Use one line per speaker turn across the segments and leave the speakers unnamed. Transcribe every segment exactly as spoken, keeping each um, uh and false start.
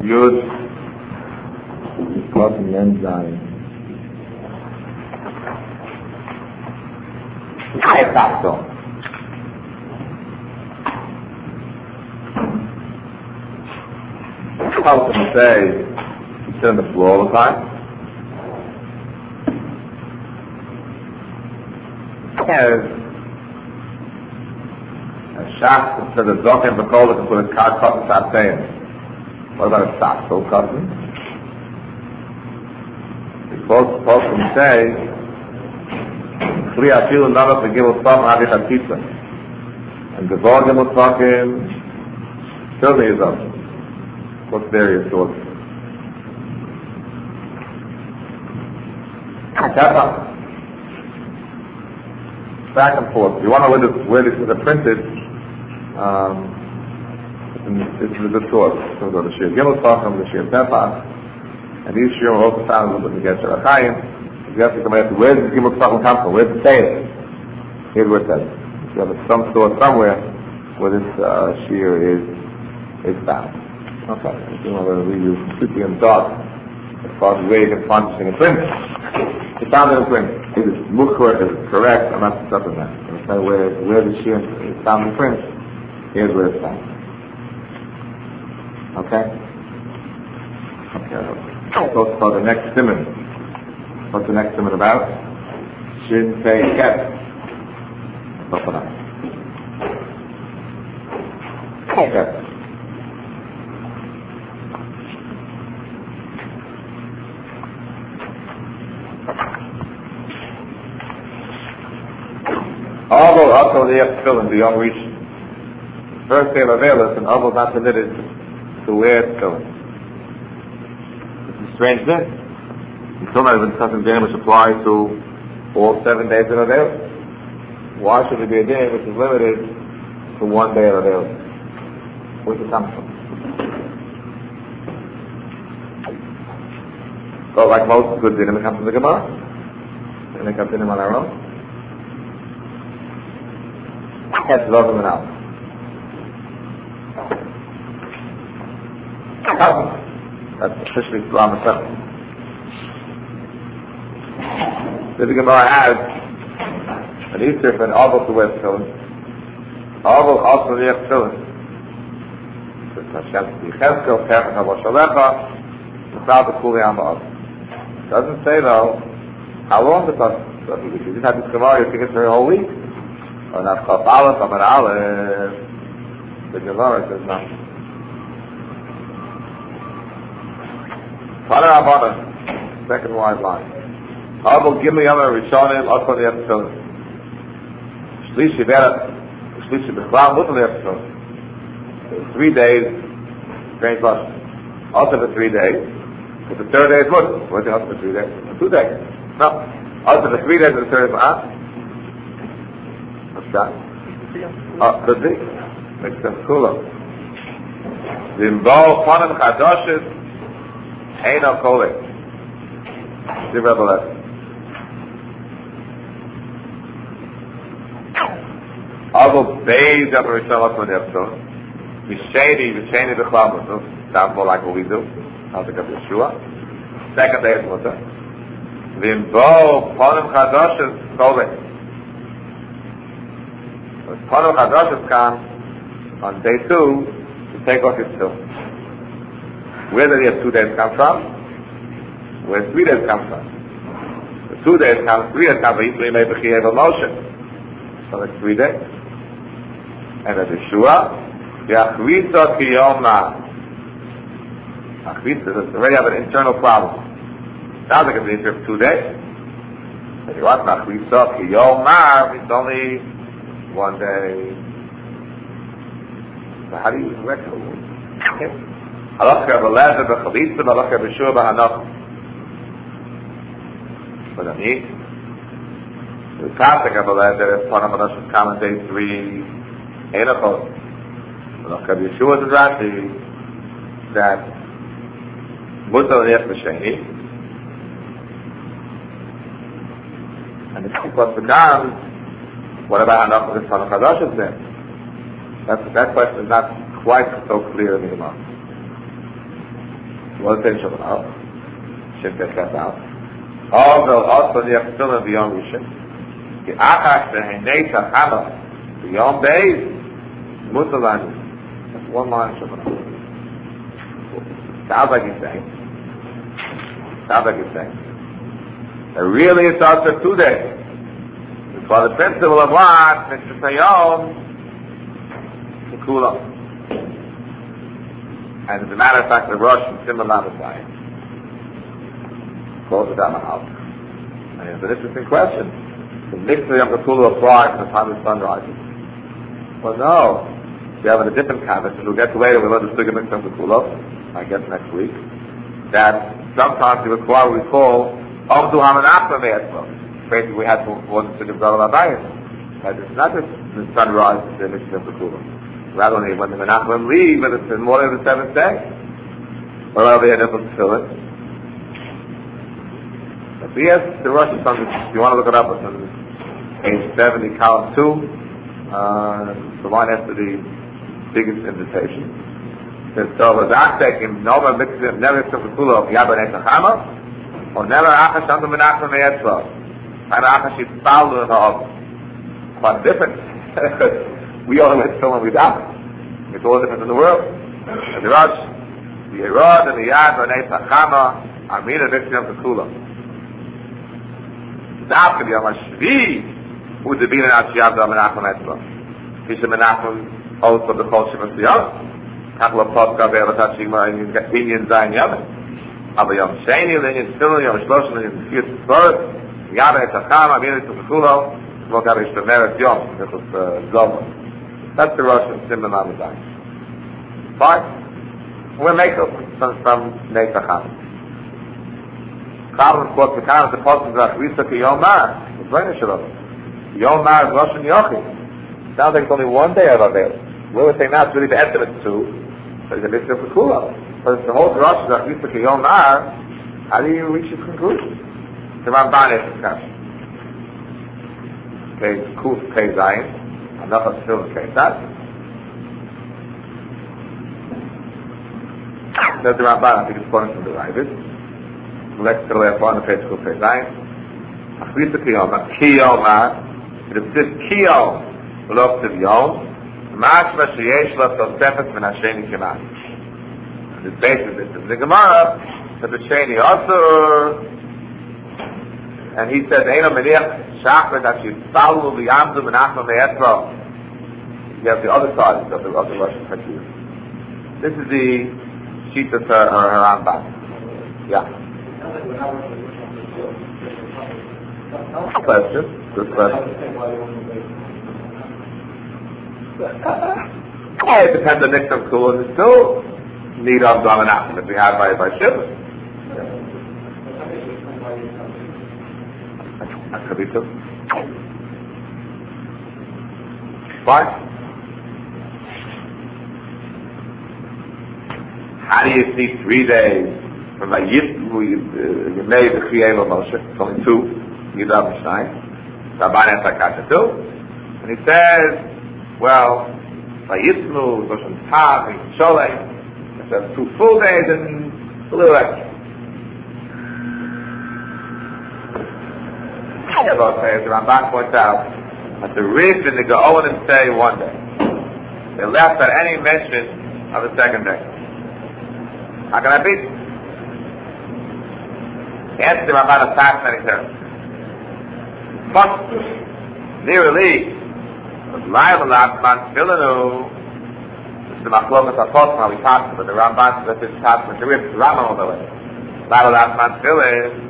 Yud Kotten Yen Zayin. I thought so. How can you say you sit on the floor all the time? Yes. A shach said the Zokim B'Kol can put a card cotton Satayim. What about a Satso cotton? Both both can say Kli Afilu Navas Megillah Tzom Adi Chatitza. And the Zokim B'Tzokim still needs up. What's various thoughts? Back and forth. If you want to know where this is printed, um, this is a good source. So go to Shir Gimel Tzachim, the Shir Tefach, and these Shir are also found in the Gesher Achayim. You have to come out, where does Gimel Tzachim come from? Where does it say it? Here's where it says. You have some source somewhere where this uh, Shir is is found. Okay, I'm going to leave you completely in the dark as far as where you can find this thing in print. It's found in print. Is it mukhar, is it correct? I'm not stuck on that. I'm going to tell you where, where the shir is found in print. Here's where it's found. Okay? Okay. So let's start the next simon. What's the next simon about? Shin Pei Ket. What's that? Okay. Although also they have to fill in the young reach. First day of Avelis, and although not permitted to wear tefillin. This is a strange thing. Until now, we've been discussing day which applies to all seven days of Avelis. Why should it be a day which is limited to one day of Avelis? Where's it come from? So, like most good dinim, it comes from the Gemara. And they come dinim on our own. That's love them out. That's officially Islam itself. The Gemara has an Easter for an Avos to wear tefillin. Avos also wear tefillin. Yechezkel Kefach Avos Shalecha L'chal B'Kuli Am Ba'av. Doesn't say though how long it does. If you didn't have this Gemara, you think it's for a whole week. Or not Chaf Aleph, Amar Aleph. The Gemara says no. Father Abana, second wide line. Abel Gimli Amar Rishonim, Otzon Yeftzon. Shlishi Vera, Shlishi Bechlam, Mutal Yeftzon. Three days, strange lush. Also for three days. But the third day is Mutal. What's the also for three days? Two days. No. Also for three days and the third is Ma'at. That? Uh, the big. Makes them cooler. The involved Panim Chadoshes ain't no kolek. The Rebbe Although bathed up a Rishon Otzon Yeftzon, Misheni, Misheni B'Chlam, sounds more like what we do. Sounds like a Yeshua. Second day is Mutter. The involved Panim Chadoshes kolek. Panim Chadoshes come on day two to take off his tefillin. Where did he have two days come from? Where three days come from? The two days come, three days come from Yisrael made B'chiyah V'Moshe. So that's three days. And at Yeshua, Yachvisa Kiyom Na. Yachvisa does already have an internal problem. Sounds like it's been here for two days. If you want Yachvisa Kiyom Na, it's only one day. So how do you reconcile? Halachka b'lezer b'chalitza, halachka b'shua b'hanach. What does that mean? The Pasuk of b'lezer is Panim Chadoshes come on day three. Einachos. Halachka b'shua is Rashi that mutar nech b'sheni. And the Pasuk becomes, what about Hanach of the Panim Chadoshes then? That, that question is not quite so clear in the Gemara. What does it say Shabbat out? Should get that out. Also, also the Yom B'Yom Rishon. The Achas V'Henei Tachama B'Yom Beis Mutalani. That's one line Shabbat out. Sounds like he's saying. Sounds like he's saying. That really it starts for two days. For the principle of what? Mitzvah Sayom Kula. And as a matter of fact, the Rosh and Simon Lamasai close it down the house. And it's an interesting question. The Mitzvah Yom Kula applies from the time the sun rises. Well, no. We have a different context, which we'll get to later. We'll learn the Sugya Mitzvah Yom Kula, I guess next week. That sometimes we require, we call Omdu Hamanachma Me'etzlo. Basically, we had more than Sugya B'Dal Abayim. But it's not just the sun rises, the Mitzvah Yom Kula. Rather than when the Menachem leave, but it's in more than the seventh day. Or rather, they had to fill it. But yes, the Rosh is something, if you want to look it up, it's on page seventy, column two, uh, the line after the biggest invitation. It says, so, was Achtek Nova Mitzvah, never took the Kula of Yabba Nechachama, or never Achash under Menachem Me'etzlo. And Achash is fouled in the Hov. Quite different. We all went film and we die. It's all different in the world. And the Rosh, the Erod and the Yad and the Tachama, Amina Mitzvah of the Kula. Dafka the Amashvi, who the Bina Ashiyav the Menachem Etzlo. Kisha Menachem also the Chol Shem Asiyah. Kakla Potka Ve'ela Tashigma in Indian Zayin Yavin. Aber Yom Sheni, Linyan Tzilu, Yom Shloshim, Linyan Tzfiyat Tzvoret, Yad and Tachama, Amina Mitzvah of the Kula, Smok Avish Bemeret Yom, this was Zoma. That's the Rosh and Simon Lamadai. Fine. We'll make up some, some Neitacham. Chal, of course, the kind of the Postum Zach, Risa Ki Yom Mar, the Zrena Shalom. Yom Mar is Rosh and Yochi. Sounds like it's only one day of Avil. We were saying now it's really the estimate two, but it's a bit of Kula. But it's the whole Rosh Zach, Risa Ki Yom Mar, how do you reach this conclusion? The Ramban is discussion. Okay, Kuf Pei Zayin. Enough of still in case that. There's the Ramban, I think it's quoting from the Ravid. Let's go last one, the page Kuf Pei Zayin. Achvisa Kiyoma, Kiyoma, it is this Kiyom, V'lo K'tiv Yom, Mashma Sheyesh Lo Tosefet Min HaSheni Kemat. And this basis is the Gemara, that the Sheni also, and he said, Eino Meniach, Shachar that you follow the Yamdu Menachem Me'etzlo. You have the other side of the, of the Russian Hakir. This is the sheet of her, her, her Rambam. Yeah. Question. Good question. It depends on the mix of cool and still need of Menachem that we have by by Shiva. That could be too. Fine. How do you see three days from a Yitmu, you made the Chiyeva Moshe, it's only two, Yidav Mishnai, Rabban Esakasha too, and he says, well, by Yitmu, Goshen Tav, Sholei, it says two full days and a little extra. The Ramban points out that the Rif and the Gaonim say one day. They left at any mention of the second day. How can that be? The answer to Ramban is fascinating there. But, nearly, was Laila Lachman Filanu, this is the Machlokas HaKosma we talked about, the Ramban says this is talked with the Rif, the Rambam over it. Laila Lachman Filanu,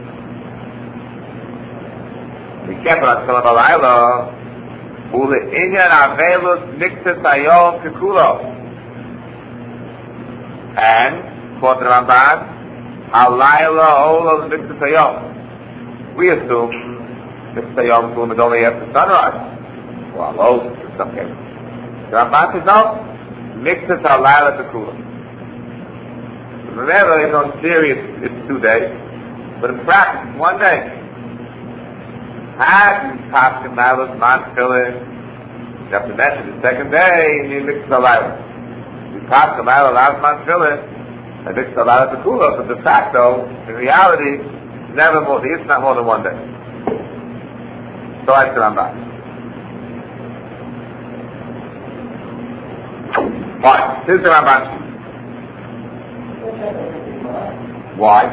we kept on Tzilah Balayla, Ule Inyan Avelus Mixes Ayom Kikulo. And, quote the Ramban, Alayla Ola Mixes Ayom. We assume Mixes Ayom is only after sunrise. Well, Ola, in some cases. The Ramban says no, Mixes Alayla Kikulo. Remember, in on theory it's, it's two days, but in practice, one day. Had you passed him now, let's not fill in. You have to mention the second day, you need mix the life. You passed him now, last month fill in. I mixed a lot of tequila, but de facto, in reality, never more, it's not more than one day. So I said, I'm back. Fine. Here's the Ramban. Why?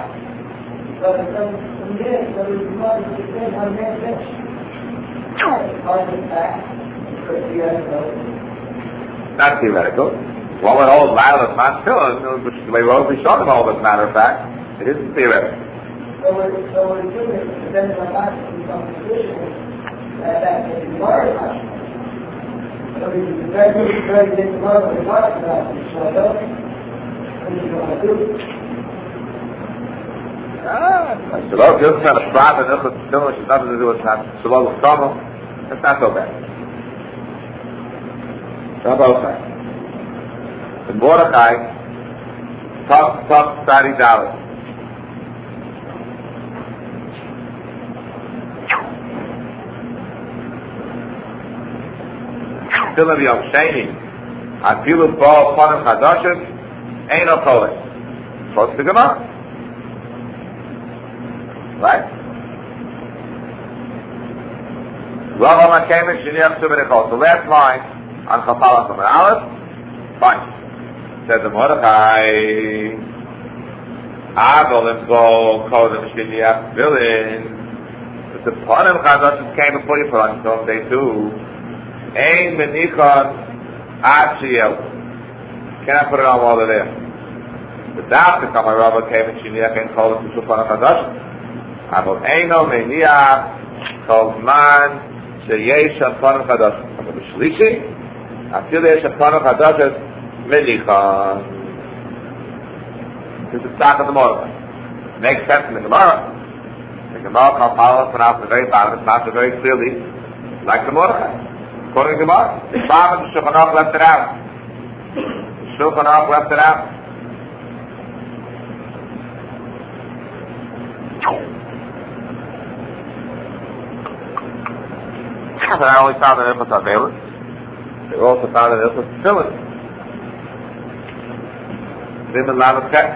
Not theoretical. What would hold matter of not filling, which the way Rose is showing all as a matter of fact, it isn't theoretical.
So we're, so we're doing it, but then my back becomes traditional, that that can be more much. So we can very good, very good to work with the water about it, so I don't think, what do you want to do?
Ah, Shalom, you're trying to stop and look at the which has nothing to do with not Shalom with Tomo. That's not so bad. Not both sides. In Mordechai, top, top, Sadi Dalit. Still in the Yom Sheni, Afilu Bo Ponim Chadashim, ain't no Kolei. Close to Gemara. Right? Rav HaMakemen Sheniach Shubenichol. The last line on Chapala from Aleph, fine. Says the Mordechai, Avolim Bo Kodem Sheniach Vilin. But the Ponim Chadashim came before you put on Yom Day two. Ein Menichon Ad Shiel. Cannot put it on while they're there. The doctor come Rav HaMakemen Sheniach Ein Kodem Shulchan Chadashim. אבל אינו מניח כל זמן שיש הפונים חדשים. אבל בשלישי, אפילו יש הפונים חדשים מניחון. This is stock of the Mordechai. Makes sense in the Gemara. The Gemara can follow us from the very bottom. It's not so very clearly like the Mordechai. According to the Gemara, the Bible, the Shulchan Aruch left it out. The Shulchan Aruch left it out. But I only found an Ilchos Avelis. They also found an Ilchos Tefillin. Dim and Lamed Tet.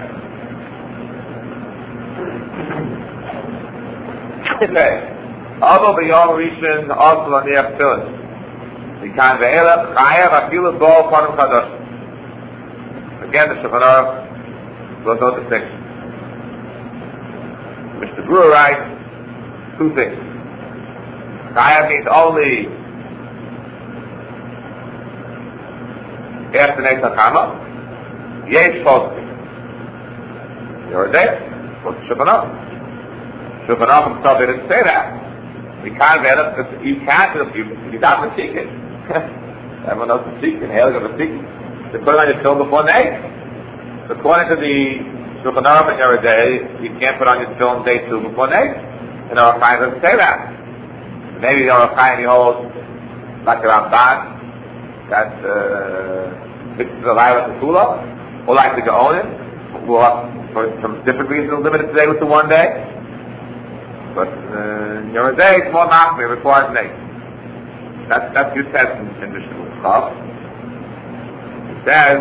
Okay. Although beyond Rishon also on the Tefillin. The kind of Eilach Chayav Afilu Bo Ponim Chadashim. Again, the Shulchan Aruch was no distinction. Mister Brewer writes two things. Chayav means only after Neis HaKama. Yesh supposed to be. You're there. What's Shulchan Aruch? Shulchan Aruch himself didn't say that. You can't get it. You can't. You, you don't have to seek it. Everyone knows the secret. Hail of the secret. They put it on your film before Neis. According to the Shulchan Aruch in your day, you can't put on your film day two before Neis. And our Chaim doesn't say that. Maybe the Orach Chaim holds like the Ramban that mixes the Laila to Kula, or like the Gaonim, who are for some different reasons limited today with the one day. But uh, in your day, it's more machmir, it requires Neis. That's that's your test in, in the Shulchan. It says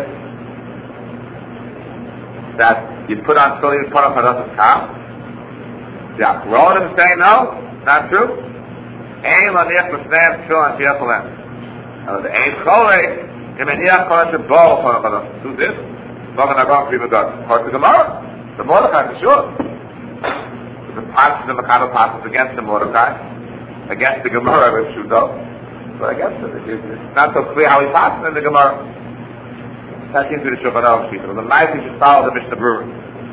that you put on Tzoli Ponim Chadashim Kam. The Achronim say no, not true. Ein Laniach L'Sneim Tefillin Shiach L'Em. Now the Ein Cholei Im Meniach Kodesh Bo Ponim Chadashim. Do this. Logan Agon Prima God. Part of the Gemara. The Mordechai for sure. The passages of the kind of passages against the Mordechai, against the Gemara with Shudo. But against it, it's not so clear how he passes in the Gemara. That seems to be the Shulchan Aruch sheet. The night we should follow the Mishnah Brewer.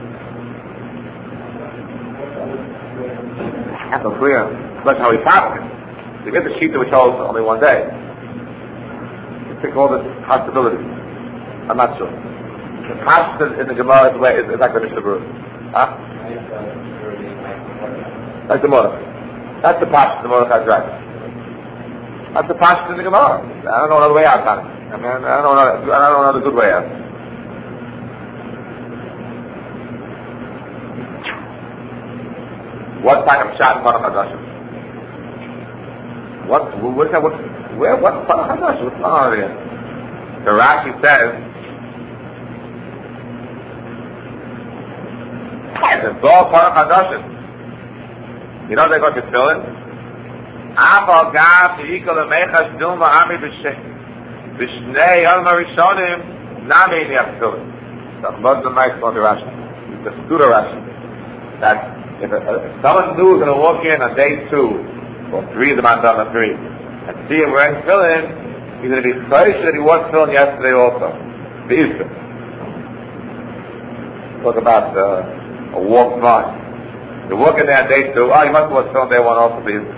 Not so clear. That's how he passes it. You get the sheet which holds only one day. You pick all the possibilities. I'm not sure. The passages in the Gemara is, is, is like the Mishnah Brewer. Huh? Like the Mordechai. That's the passage the Mordechai writes. That's the passage in the Gemara. I don't know another way out on it. I mean, I don't know. I don't know another good way out. What kind of shot in front of Hadashim? What? What? What? Where? What in front of Hadashim? What's going on here? The Rashi says It's all Parach Hadashim. You know they got to fill it? Afal Gav Equal Mechash Duma Ami Bishnei Yom Rishonim Nami Niachzul. The Muslim Mike on the Rashi, the Studa Rashi, that if, a, if someone new is going to walk in on day two or three, the man done on three, and see him wearing tefillin, he's going to be fresh that he was tefillin yesterday also. The Easter. Talk about uh, a walk mind. You walk in there on day two, oh, you must have was tefillin day one also the Easter.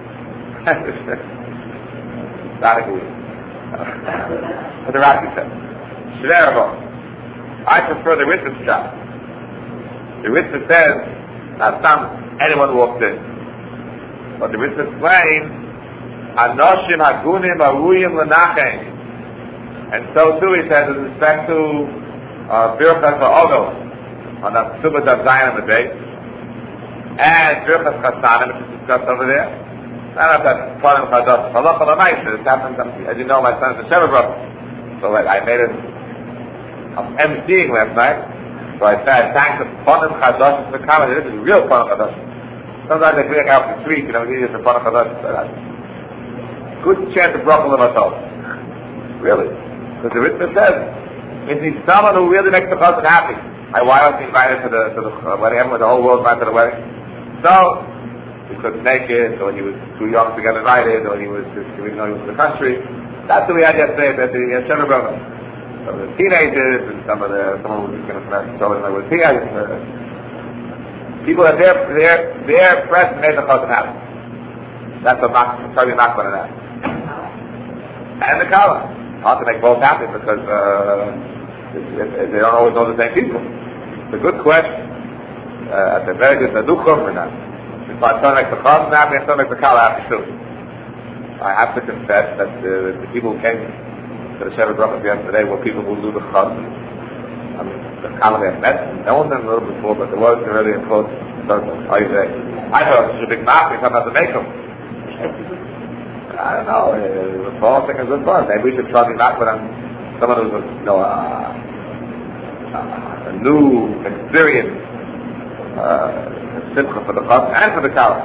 Not a good. What the Rashi said. Shvervo. I prefer the Ritva shot. The Ritva says not some anyone walks in, but the Ritva explains Anoshim Hagunim Aruyim Lenachem, and so too he says with respect to Birchas Ha'ono on the Subah Daf Zayin of the day, and Birchas Chasanim, which is discussed over there. Not that Panim Chados Halacha L'Maisa. This happens, as you know, my son is a Sheva brother, so like I made it. I'm emceeing last night, so I said, thanks to Panim Chadosh for comedy. This is real Panim Chadosh. Sometimes they bring it out the street, you know, we need the Panim Chadosh. Good chance of broken myself. Really. Because the Ritva says, it needs someone who really makes the husband happy. My wife was invited to the, to the wedding, everyone, the whole world invited to the wedding. So, he couldn't make it, or he was too young to get invited, or he was just, you know, he was in the country. That's what we had yesterday at the Sheva brother. Some of the teenagers and some of the someone who's going to show them with teenagers. Uh, people that their their their presence made the husband happy. That's what not probably not going to happen. And the kala hard to make both happy because uh, it, it, they don't always know the same people. It's a good question. Uh, at the very good naduchum or not. If I try to make the husband happy, I try to make the kala happy too. I have to confess that uh, the people who came to the Sheva Brachas yesterday were people who do the chaz. I mean, the Kala they had met, no one them a little before, but there was already a close circle. How you say? I thought it was such a big map, we thought not to make them. I don't know, uh, the fall thing is good fun. Maybe we should try to knock with someone who's, you know, uh, uh, a new experience, uh, simcha for the chaz and for the Kala.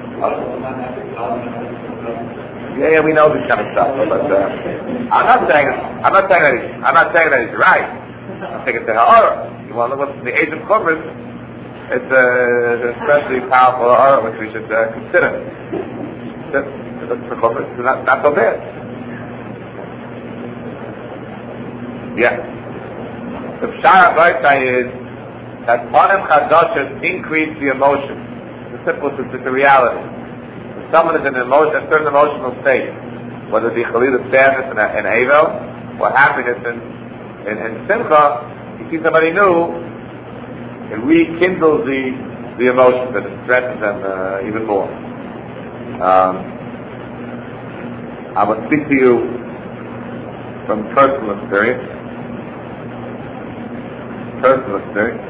Yeah, yeah, we know this kind of stuff, but uh, I'm not saying I'm not saying that he's, I'm not saying that he's right. I'm saying it's the ha'ara. You want to look at the age of chumras, it's uh, an especially powerful ha'ara which we should uh, consider. Look for chumras, it's not not so bad. Yeah. The pshara Baita is that Panim Chadoshim increase the emotion. It's simple, it's the reality. Someone is in an emotion, a certain emotional state, whether it be chalil of sadness and, and avel, or happiness and, and, and simcha, you see somebody new, it rekindles the the emotions and it stresses them uh, even more. Um, I will speak to you from personal experience. Personal experience.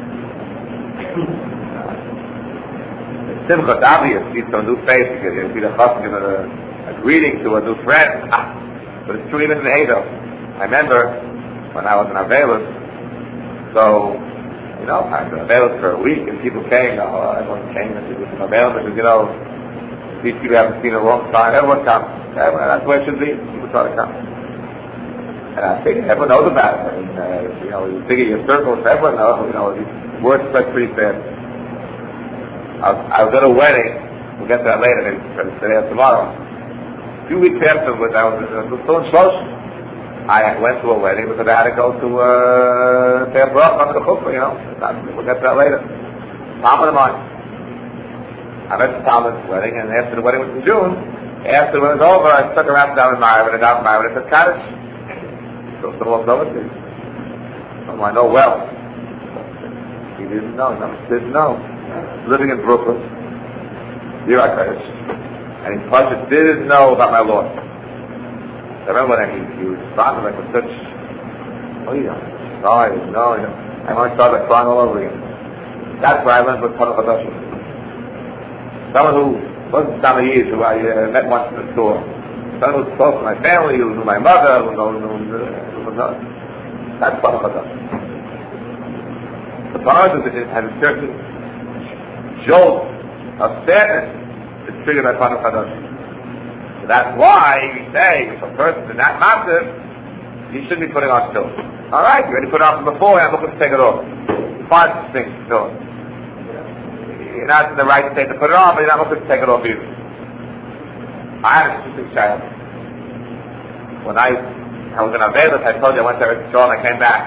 Simcha, it's obvious, you see a new face, you see the chassid giving a, a greeting to a new friend, ah, but it's true even in the Edo. I remember when I was in Avelis, so, you know, I was in Avelis for a week, and people came, oh, everyone came and it was in Avelis, because, you know, these people haven't seen a long time, everyone comes, everyone, that's where it should be, people try to come. And I think everyone knows about it, and, uh, you know, you figure your circles, everyone knows, you know, these words spread pretty fast. I was, I was at a wedding. We'll get to that later, maybe today or tomorrow. A few weeks after, I was still in Shlosh. I went to a wedding because I had to go to uh, say a brach on the chuppah, you know. We'll get to that later. Talmud of mine. I went to Talmud's wedding, and after the wedding was in June, after it was over, I stuck around down in Ma'ariv, and down in Ma'ariv, and I said, Kaddish. So still walked over to me. Oh, I know well. He didn't know, no, he didn't know. Living in Brooklyn, Yirak Kaddish, and he Pasha didn't know about my Lord. I remember when he, he was talking like with such, oh yeah, no, no, no. I only started crying all over again. That's where I learned with Panim Chadoshim. Someone who wasn't Samayiz, who I uh, met once in the store. Someone who was close to my family, who knew my mother, who knew, who knew, who knew, that's Panim Chadoshim. The Torah it has a certain jolt of sadness that's triggered by Panim Chadash. So that's why we say if a person is not massive, he shouldn't be putting on still. All right, you already put it on from before, and I'm looking to take it off. Five things still. You're not in the right state to put it on, but you're not looking to take it off either. I had a interesting child. When I, I was in Avelis, I told you I went to Eretz Yisrael and I came back.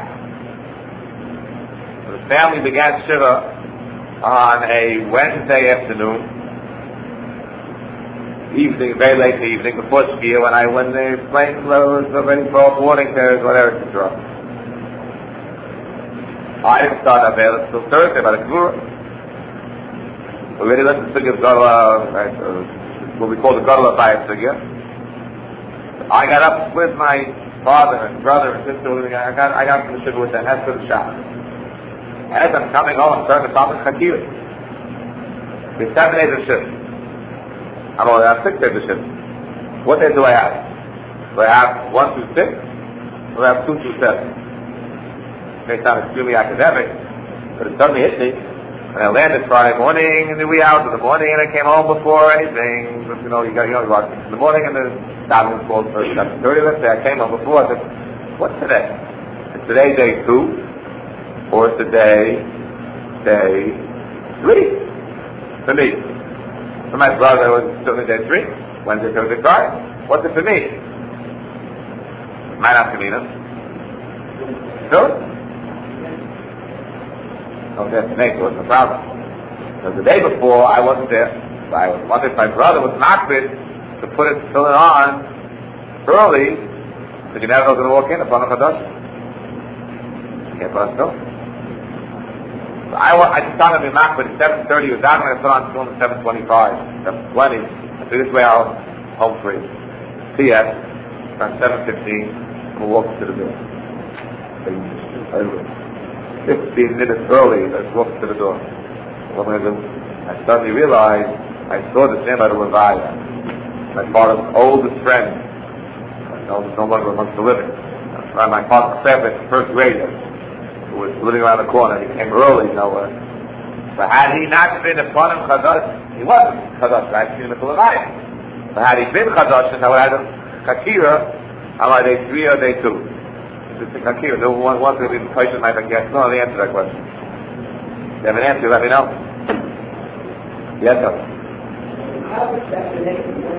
The family began Shiva on a Wednesday afternoon, evening, very late evening, before Shkia, when I, when the plane was already broke, warning there, whatever, et cetera. I didn't start Avelis till Thursday by the Kavura. We already listened to Sugya Gadol, right, uh, what we call the Gadol of Bayat Sugya. I got up with my father and brother and sister, I got, I got from the Shiva with them, that's for the shop. As I'm coming home, I'm starting to talk with Chakir. There's seven days of shift. I'm only have six days of shift. What days do I have? Do I have one through six? Or do I have two through seven? It may sound extremely academic, but it suddenly hit me. And I landed Friday morning in the wee hours of the morning, and I came home before anything. But, you know, you got you know, about six in the morning, and the time was called for seven thirty. Let's say I came home before. I said, "What's today? Is today day two? Or is today day three?" For me. For my brother, it was certainly day three. Wednesday, Thursday, Friday. What's it for me? My nafkamina. Sure? Okay, that's the next one, no problem. Because the day before, I wasn't there. So I was wondering if my brother was not fit to put it, fill it on early, so you never was going to walk in upon a Chadash. Can't put on still. So I, I just thought I'd be marked, but at seven thirty, he was out, and I put on still at seven twenty-five, seven twenty. So this way I'll home free. C S, around seven fifteen, we'll walk to the door. Fifteen minutes early, let's walk to the door. What am I going to do? I suddenly realized I saw the name of the Levaya, my father's oldest friend. I know no longer amongst the living. My father's favorite, first grader, who was living around the corner. He came early, you know. Uh, but had he not been upon him Chadash, he wasn't Chadash, right? He was in the Levaya. But had he been Chadash, I would have had a Chakira on my day three or day two. It's a Chakira. No one wants to be the question I think yes. No, the answer to that question. If you have an answer, let me know. Yes, sir.
How is that connected with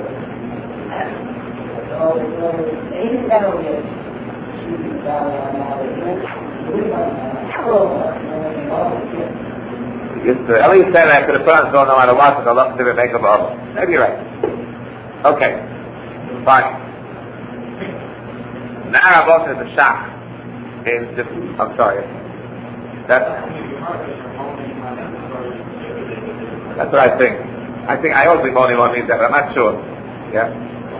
so, anything that will get shooting down on all the
Yes, sir. At least then I could have put on so no matter what, because Allah didn't make a bubble. Maybe you're right. Okay. Fine. Now Rabot is a shock. I'm sorry. That's that's what I think. I think I always only one means that, but I'm not sure. Yeah.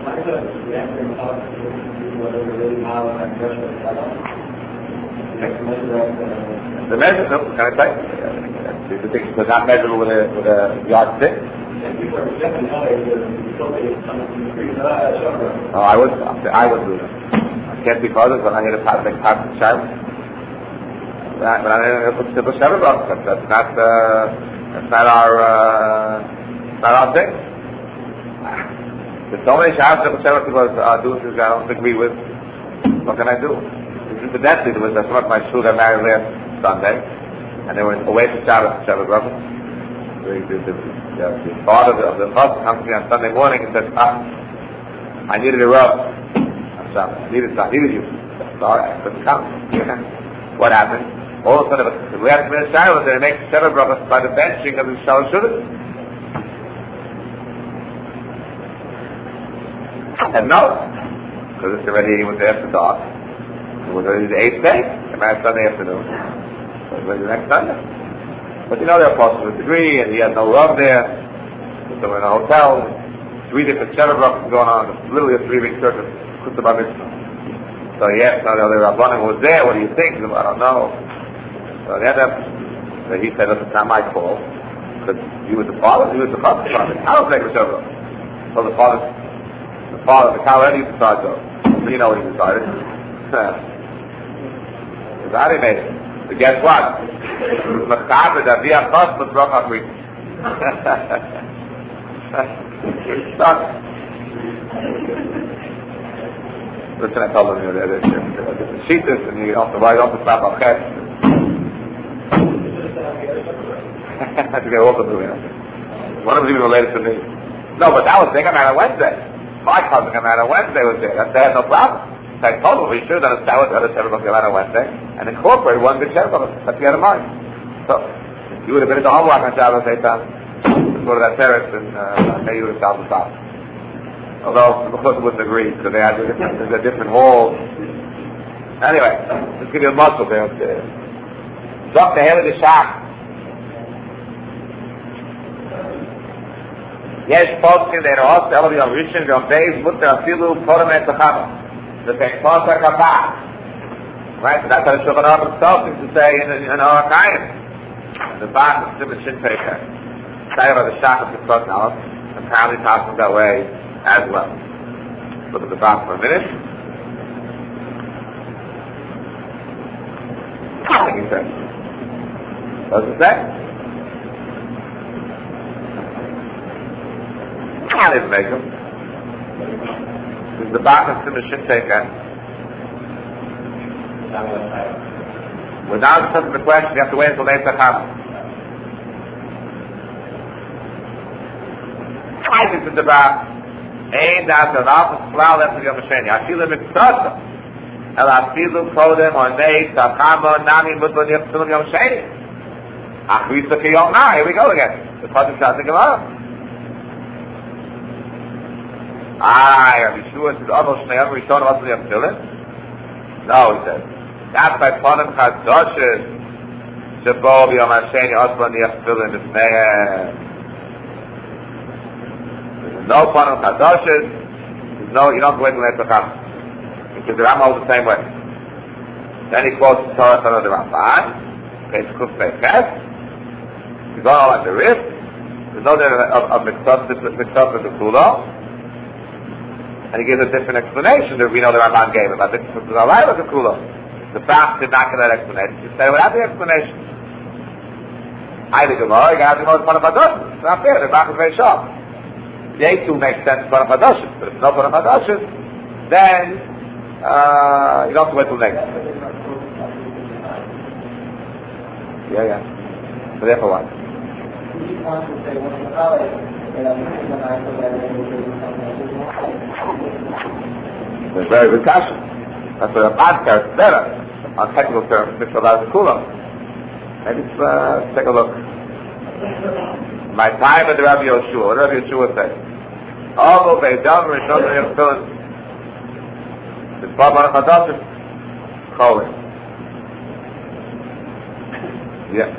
The measure, no, can I say? Do you think it's not measurable with a with a yardstick? Oh, I was I was doing it. Can't be bothered when I hear a part like part of the child. When I put the Shabbat box, that's not uh, that's not our uh, not our thing. There's so many showers that Shabbat people are doing things I don't agree with. What can I do? Incidentally, there was a some of my school got married last Sunday, and they were away from Shabbat Shabbat box. The, the, the, the, the father of the, of the pastor comes to me on Sunday morning and says, "Ah, I needed a rub." I needed, I needed you. Sorry, I couldn't come. What happened? All of a sudden, the last minute Shiloh, they make seven brothers by the benching of the Shiloh Shuddah. And no, because it's already, he was there after dark. It was already the eighth day, the last Sunday afternoon. So it was the next Sunday. But you know, they're apostles with degree, and he had no love there. So we're in a hotel, three different seven brothers going on, literally a three-week circus. So he asked another Rabbanim who was there, what do you think? He said, I don't know. So they had that, so he said, it's not my call. Because he was the father, he was the father. I don't take a Shabbat. So the father, the father, the cow already decided though. So you know what he decided. Because I didn't make it. So guess what? Machaber that via cost with bracha free. We're stuck. Listen, I told them you know, there's a sheetus and you don't have to write off the stop on chet. I have to get off the movie. One of them even related to me. No, but that was they got married on Wednesday. My cousin got married on Wednesday was there. That they had no problem. So I told them we should have done a sandwich the other seven got married on Wednesday and incorporate one good share of it. Let's get in mind. So you would have been at the homework on Shabbos eight times. Go to that terrace and uh, maybe you would have stopped the top. Although the Chutz wouldn't agree because they had there's a different hall. Anyway, let's give you a muscle there. Doctor Haley the Shach. Yes, posting there also all of you on Rishon, on Beis, Mutter, Afilu, Purim, and Tzachama. The same Pasuk Kapah. Right? So that's how the Shulchan Aruch itself seems to say in in our Kayim. The back of Simon Shin Peker. Say about the Shach of the Tzot now. Apparently talking that way as well. Look at the back for a minute. I think he says. What does it say? I didn't make them. This is the back of Simon Shin Peker. Without answering the question, you have to wait until later Tzachama. I think it's about Ein das an Afus Klau left of Yom Sheni. Afilu Mitzvah. El Afilu Kodem or Nei Tzachama Nami Mutlu Yom Yom Sheni. Achvisa Ki Yom Na. Here we go again. The Pasuk Shas Gemara. Ah, Rabbi Yeshua says, "Almost Shnei Amri Shon Ratzli Yom Tefillin." No, he says. That's by Ponim Chadoshes. Shebo B'Yom Hasheni Osman Yom Tefillin is Meir. There's no Ponim Chadoshes. There's no, you don't have to wait till Netzach Ham. Because the Ram holds the same way. Then he quotes the Torah of the Ramban. Page Kuf Peiches. He's going all at the wrist. There's no there of Mitzvah of the Kula. And he gives a different explanation that we know the Ramban gave about this. This is a lie of the Kula. The Bach did not give that explanation. He said without the explanation. I think Gemara, you got to know it's one of Hadashim. It's not fair. The Bach is very sharp. They two make sense one of Hadashim. But if it's not one of Hadashim, then uh, you don't have to wait till next. Yeah, yeah. So therefore what? It's a very good question. That's what a bad character is better. On technical terms, Mitzvah Laz Kula. Maybe let's uh, take a look. My time at the Rabbi Yeshua. What did Rabbi Yeshua say? All of Beidam Rishon Yom Tefillin. It's Baba Chadashim. Choli. Yeah.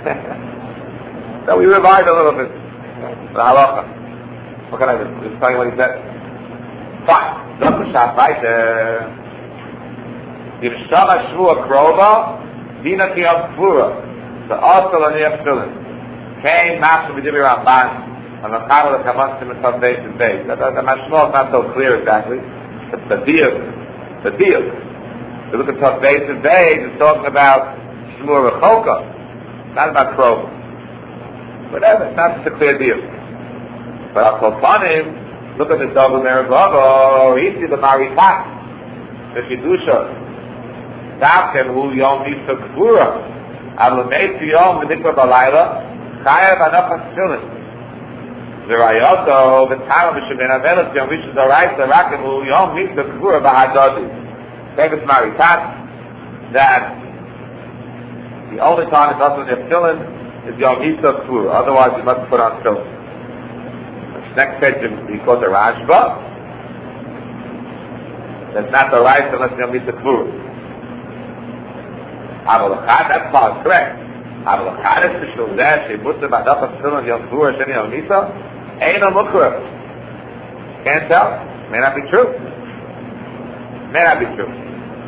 So we revived a little bit. The halacha. What can I do? Just tell you what he said. Fine. Doctor Shaf, right there. If Shama Shvua Krova, Dina Kiyam Kvura. The Osel and Yom Tefillin. Came Master B'Dibi Ramban. On the Chama of the Kaman Simon Tav Beis and Beis. The Mashmol is not so clear exactly. It's the deal. The deal. If you look at Tav Beis and Beis, it's talking about Shmur Rechoka. It's not about Krova. Whatever, it's not just a clear deal. But I'll call upon him, look at the double Meragavo, he sees the Marikat, the Kedusha, Tafkem, who Yom Nisa Kvura, Alumet Yom, V'nikra Balayla, Chayav Anachas Tefillin. V'rayoto, V'tama V'shemen Avelis, Yom Rishon Zoraisa, Rakim, who Yom Nisa Kvura, B'hadodi. Famous Marikat, that the only time it's also in the Tefillin, is Yom Yisrael Kvura. Otherwise, you must put on silver. Next page, he quotes a Rashba. That's not the right unless Yom Yisrael Kvura. Avalachad, that's part correct. Avalachad is Mishul Zeh, Shebutza Badaf Tefillin Yom Kvura, Shem Yom Yisrael. Ain't no Mukra. Can't tell. May not be true. May not be true.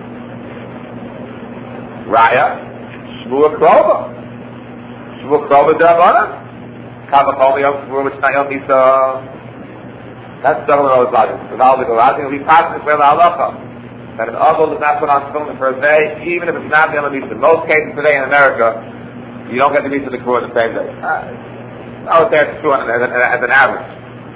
Raya, Shmua Krova. Shmua Krova D'Rabbanan. Kavachol Yom Kvura, which not Yom Nisa. That's the whole logic. The Val Vigorati will be passing this way the halacha. that an oval is not put on film the first day, even if it's not the only mitzvah. In most cases today in America, you don't get the mitzvah of the Kavur the same day. Uh, I would say it's true as, as, as an average.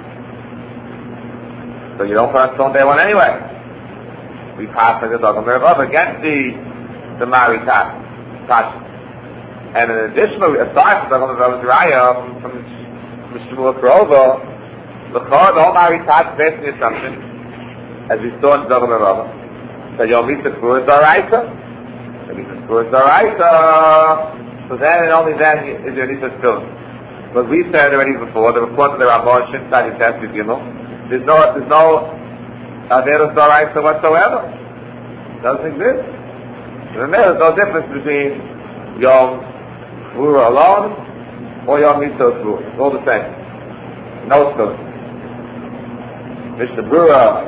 So you don't put on film day one anyway. We pass like the dog on Mervav against the the Mari Tash. And in addition, aside from the dog on Mervav Raya from from Shmuel Krova, the Chor, the whole Mari Tash based on the assumption, as we saw in the dog on Mervav, that Yom Mitzvah Kavur is Daraisa. Yom Mitzvah Kavur is Daraisa. So then and only then is there Mitzvah still. But we said already before, the report of the Ramon Shin Sadi Test with Gimel, there's no there's no Averos Daraisa whatsoever. It doesn't exist. And there's no difference between Yom Kavur alone or Yom Mitzvah Kavur. It's all the same. No spilling. Mishnah Brura.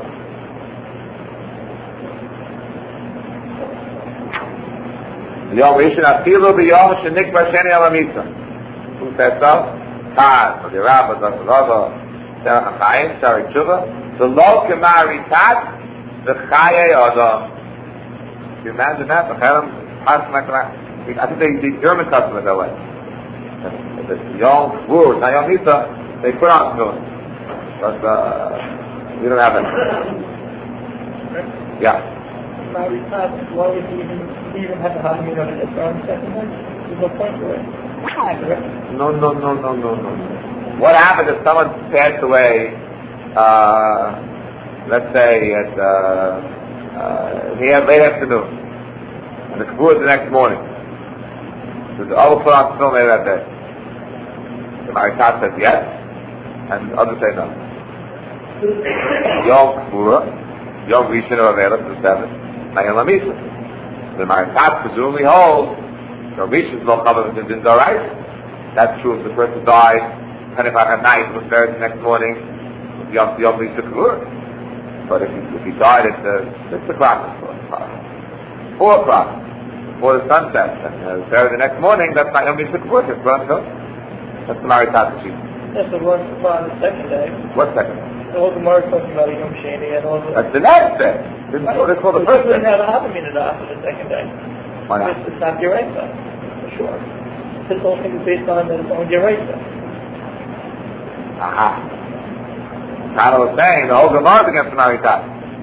Yom Rishon Afilu b'Yom Shenikba Sheni Al Mitzvah. Who says so? Taz, the Rabbah, the Rabbah, Sarah Chayim, Sarah Tshuva. The Lo Kemari Tat, the Chaye Adam. Do you imagine that? The Chelem, I think they, the German custom is that way. The Yom Kavur, not Yom Mitzvah, they put on Tefillin. But uh, we don't have it. Yeah.
Mari Tat, why would he even, even have the Halloween on it on the second night? There's no point to it.
No, no, no, no, no, no. What happens if someone passed away, uh, let's say at, uh, uh, he had late afternoon, and the Kavur is the next morning. So the other put on film later that day. The Maritat says yes, and others say no. Yom Kavur, Yom Rishon or Avela to the seventh, not Yom Lamisa. The Maritat presumably holds Yom Rishon is no cover in the right. That's true if the person died ten o'clock at night, was buried the next morning, Yom Yom Rishon Kavur. But if he, if he died at uh, six o'clock, four o'clock, before the sunset, and uh, was buried the next morning, that's not Yom Rishon Kavur. That's the Maritat sheet.
That's the one on the second day.
What second?
The whole Gemara is talking about Yom Sheni and all the...
That's the next day. This is what they call the first day.
It doesn't have a Havamina after the second day.
Why not?
It's, it's not Geraisa, for sure. This whole thing is based on that it's on Geraisa.
Aha. Tana was saying the whole Gemara is against the Maritat.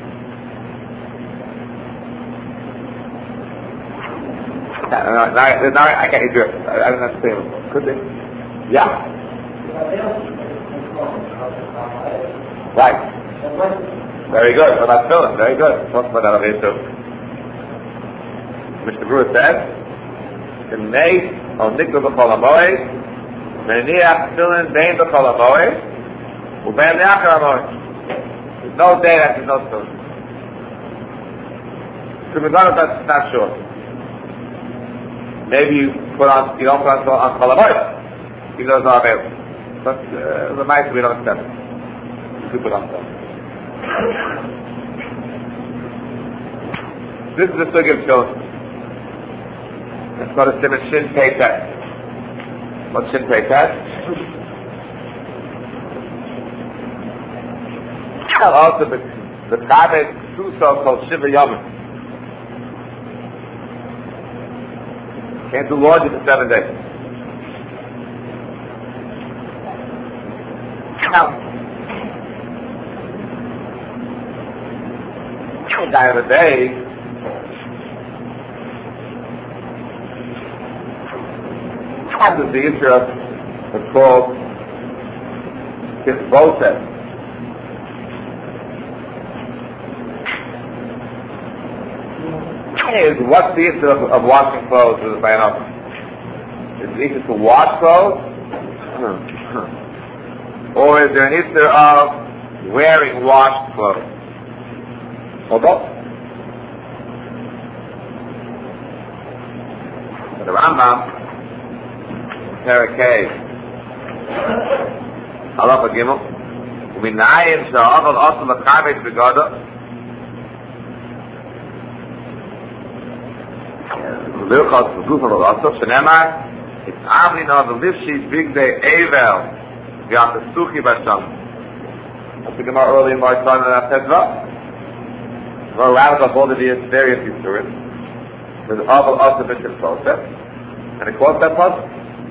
Now, now, now I can't do it. I, I don't understand. Could they? Yeah. Right. Very good. So that's Philip. Very good. Talk about that later too. Mister Brewer says, "In May, on Nikla b'Chol HaMoed, Meniach Tefillin Bein b'Chol HaMoed, Ubein Le'achar HaMoed." There's no day that there's no tefillin. To be honest, that's not sure. Maybe you put on, you don't put on on Chol HaMoed, even though it's not available. But uh, the mice we don't accept it. You put on stuff. This is the sugi of tefillin. It's called a simon shin pei test. What's shin pei test? Also, the the Kabe two so-called Shiva Yomim. Can't do laundry for seven days. Now, the guy of the day. This is the issue of what's called Kisvoset. Is what's the issue of, of washing clothes with a bayanot? Is it issue to wash clothes? Or is there an issue of wearing washed clothes? Or both? The Rambam Parakeh Halacha Gimel Uminayim Sha'aval Osam L'Chavet Begada L'Ilchos L'Gufan L'Osam Sh'nemar It's Amli No V'Livshi Bigdei Evel V'Yam Pesuchi B'Sham. That's the Gemara early in March Son and Tezra. More radical of all the various historians. There's Aval Asa B'Shem Tosef, and it quotes that puzzle.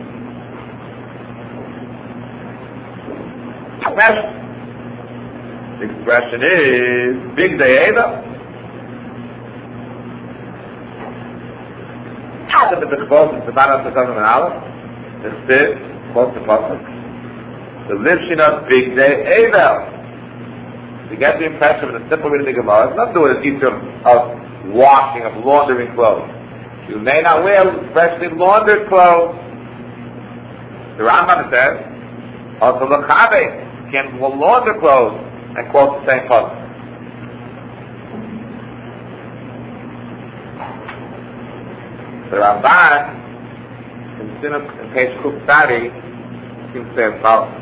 Question. The expression is Big Day Eda. The B'Chvos is the Banas of Seven and Aleph. The Stiv quotes the puzzle. The Livshina Big Day Eda. You get the impression of the simple reading of the Gemara. It's not doing an issue of washing, of laundering clothes. You may not wear freshly laundered clothes. The Rambam says, also the Chabe can launder clothes and quote the same puzzle. The Ramban, in Sinuk, in page Kuftari, seems to say as follows.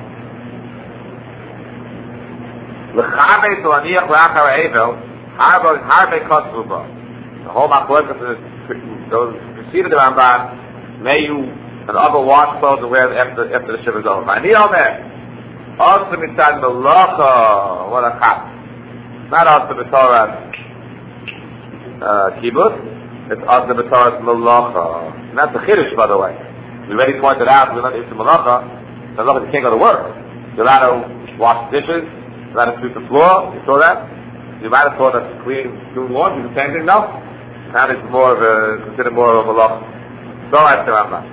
L'chabe to aniach l'achar evel, harbe harbe kosruba. The whole machlokes is those preceded the Ramban. May you an other wash clothes and wear them after after the shiva is over. Ani omer also mitzad melacha what a chap. Not also b'torah kibbutz. It's also b'torah melacha. And that's the chiddush, by the way. We already pointed out we're not into melacha. Melacha you can't go to work. You're allowed to wash dishes. You're allowed to sweep the floor. You saw that? You might have thought that clean, doing laundry is the same thing. No. Now it's more of a, considered more of a law. So that's the Rambam.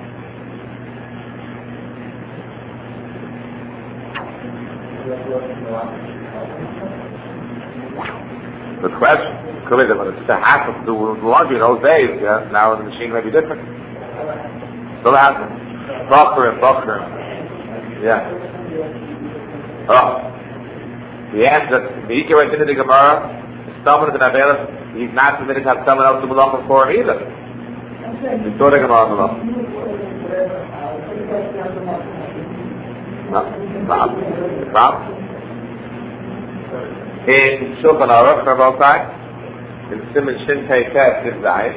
The question, could be that when it's a hassle to do laundry in those days, yeah, now the machine may be different. Still a hassle. Bocher and Bocher. Yeah. Oh. The answer, the Ike went into the Gemara, someone is an Avelis, he's not permitted to have someone else to Malach for him either. We saw the Gemara Malach. No, stop. Stop. In Shulchan Aruch, for both sides, in Simon Shin Pei Tes, this side,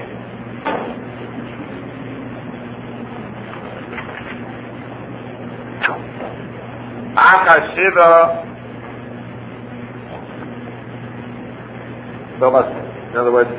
Achar Shiva, so much, in other words,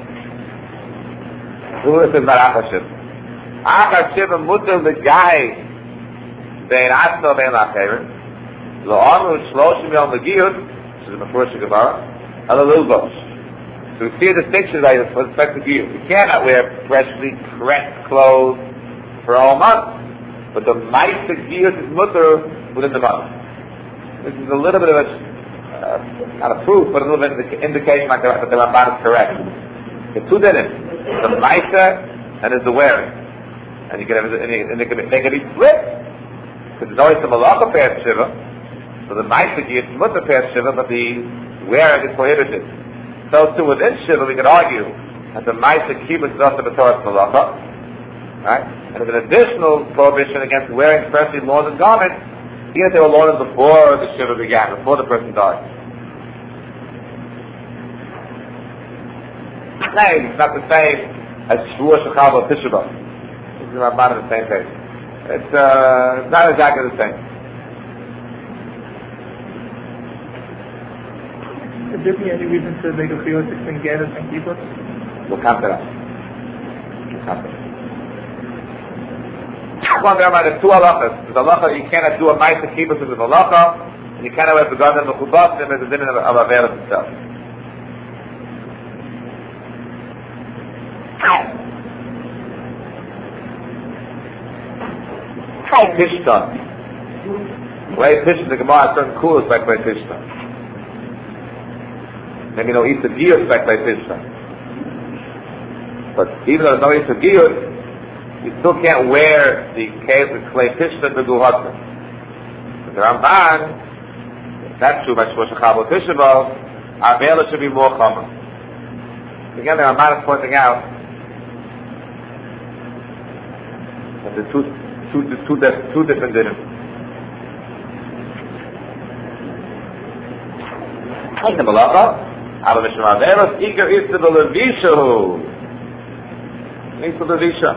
who is about Achar Shiva? Achar Shiva mutter l'gai bein atzal bein l'acherim lo'onu shloshim yom l'giyut, which is in the first Gemara, and a little bosh. So we see a distinction right with respect to giyut. You cannot wear freshly pressed clothes for all months, but the ma'aseh giyut is mutter within the month. This is a little bit of a Uh, not a proof, but a little bit of indication like that the Ramban is correct. The two did it. The Maisa and is the wearing. And you can have, and, you, and they, can, they can be split. Because there's always the Malacha pairs Shiva. So the Maisa gets Mutter pairs Shiva, but the wearing is prohibited. So too within Shiva we can argue that the Maisa kibbutz is also the Torah's Malacha. Right? And there's an additional prohibition against wearing freshly laundered garments, even if they were laundered before the Shiva began, before the person died. It's not the same as Shvuah Shechal or Tisha B'Av. This is not on the same page. It's uh, it's not exactly the same.
Could there be any reason to make a chiyuv between Gerus and Kibbutz?
We'll come to that. We'll come to that. One there are two halachas. There's halacha you cannot do a ma'aseh kibbutz with a halacha, and you cannot have the garden of mechubas and there's a din of Avelis itself. Tishtan. The way Tishtan, the Gemara has certain cool aspect by Tishtan. Maybe no East of Giyur aspect by Tishtan. But even though there's no East of Giyur, you still can't wear the case with clay Tishtan to do Hudson. But the Ramban, if that's true by Shvuah Shechal or Tisha B'Av, our Avelis should be more common. Again, the Ramban is pointing out that the two Two, two, two different dinim. Like the Malacha, Abba Mishma Averos, Iker Issa the Levisha. Issa the Levisha.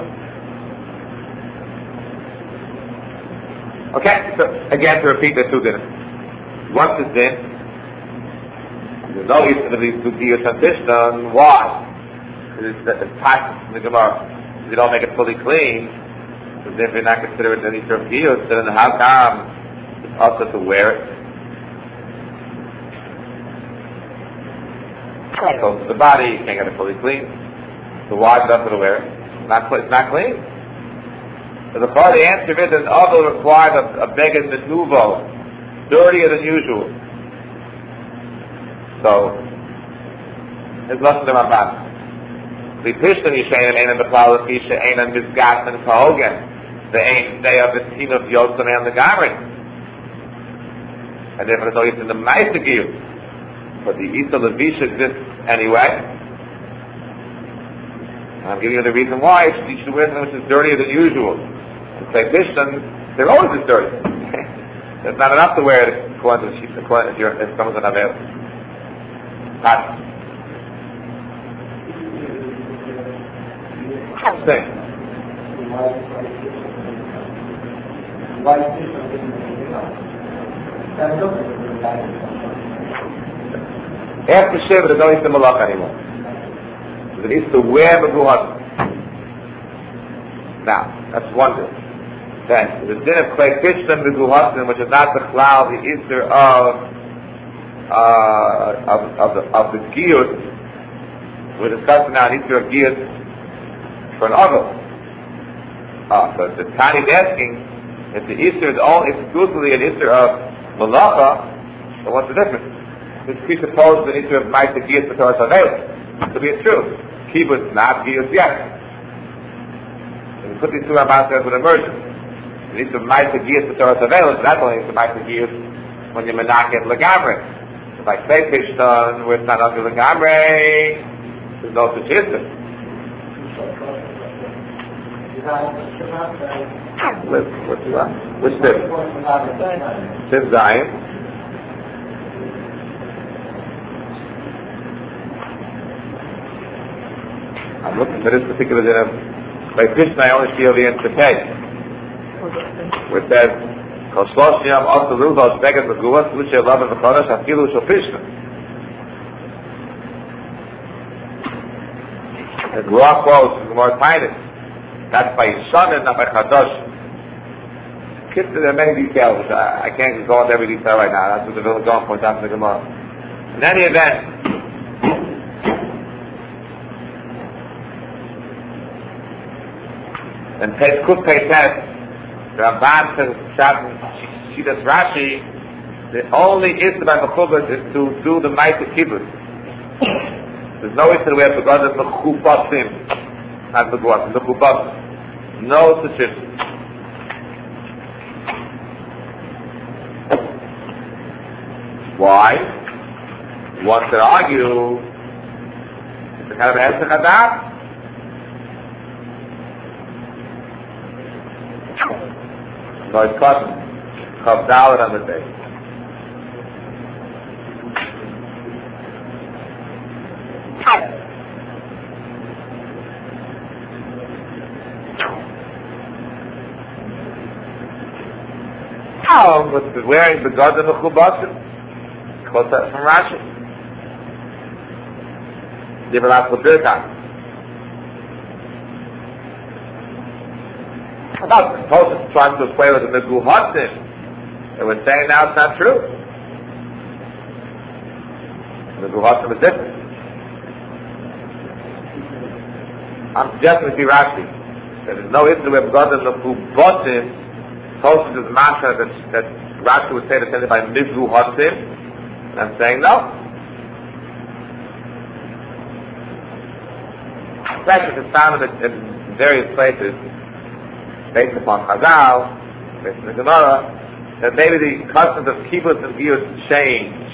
Okay, so again to repeat the two dinim. What's the din? There's no Easter of these two Giyos and Tishtan. Why? Because it's, it's practice in the Gemara. If you don't make it fully clean, so if you're not considered an Easter of Giyos, then how come it's also to wear it? It goes to the body, you can't get it fully clean. So why is it also to wear it? It's not, it's not clean. So the part of the answer is that although it requires a, a beged metuvo, dirtier than usual. So, it's less than a man. The Pishtan Yishayim ain't in the Plow of Fisha, ain't in Mizgat and Kahogan. The ain't, they are the team of Yosem and the Gamri. And therefore, it's always in the Maisagil. But the Isa Levisha exists anyway. And I'm giving you the reason why. You should wear something which is dirtier than usual. And say Pishtan, they're always dirty. It's not enough to wear it according to the sheep, according to if someone's an Avel. Not. Sing. After Shiva, there's no Easter Malach anymore. There's an Easter wear Meguhat. Now, that's one thing. Then, the din of Klei Pishtan Meguhatim, which is not the cloud, the Easter of Uh, of, of the, of the Giyut. We're discussing now an Easter of Giyut for an Ovel. Ah, so the Tani is asking if the Easter is all exclusively an Easter of Malacha, then what's the difference? This presupposes an Easter of Ma'aseh Giyut for Torah Savelis. To be true, Kibbutz not Giyut yet. And we put these two Ramazas with immersion. The Easter of Ma'aseh Giyut for Torah Savelis, that's only Easter of Ma'aseh Giyut when you're Menachet Legamre. If I say Pishtan, where it's not under the Gamre, there's no such Easter. What's that? Which tip? Tip Zion. I'm looking for this particular dinner. By Pishtan, I only see over the end of the page. Where it says, Kol shlosh yom also lulvos beged meguas luche lava v'chodesh afilu shel Pishtan. And Ruach quotes more tiny. That's by Yishanim, not by Chadosh. There are many details. I, I can't go into every detail right now. That's what the Vilna Gaon points out in the Gemara. In any event, in page Kuf Pei Tes, the Ramban says, Shidas Rashi, the only Issa by Mechubas is to do the Ma'aseh Kibbutz. There's no Issa where because of Mechubasim, not Mechubasim, Mechubasim. No such Issa. Why? One could argue, it's a kind of Hesed Chadat. No, it's cut. Chav Dalet on the day. How? With wearing the God of the Chubasim. Quote that from Rashi. Divrei Birkat. About the supposed trying to explain with the Meguhatim. And we're saying now it's not true. The Meguhatim is different. I'm suggesting to see Rashi that there's no issue with God of the Meguhatim. Supposed to the mantra that, that Rashi would say that's ended by Meguhatim. And I'm saying no. In fact, it's found in various places, based upon Chazal, based on the Gemara, that maybe the customs of kibbutz and giyut change.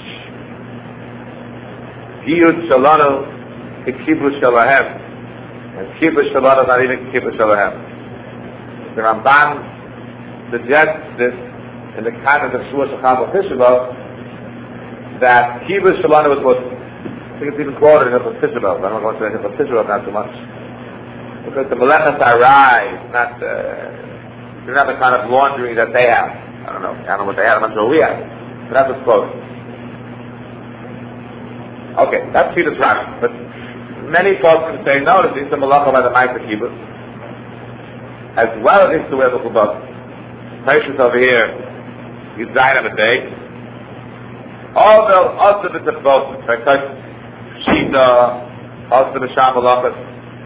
Giyut shalanu to kibbutz shalahem, and kibbutz shalanu not even kibbutz shalahem. The Ramban suggests this in the context of Shua Shacham Tishabov, that kibbutz shalanu was what I think it's even quoted in Hilchos Tishabov. I don't want to go into Hilchos Tishabov not too much. Because the Melechas Arai is not, uh, not the kind of laundry that they have. I don't know. I don't know what they have. I'm not sure we have. But that's what's quoted. Okay, that's Shitas Rashi. But many folks can say, no, this is the malacha by the Ma'aser Kibbutz, as well as to wear the Chubas. Patients over here, you died on a day. All the also the Tzibos, because Shita, also the Sham Malachas.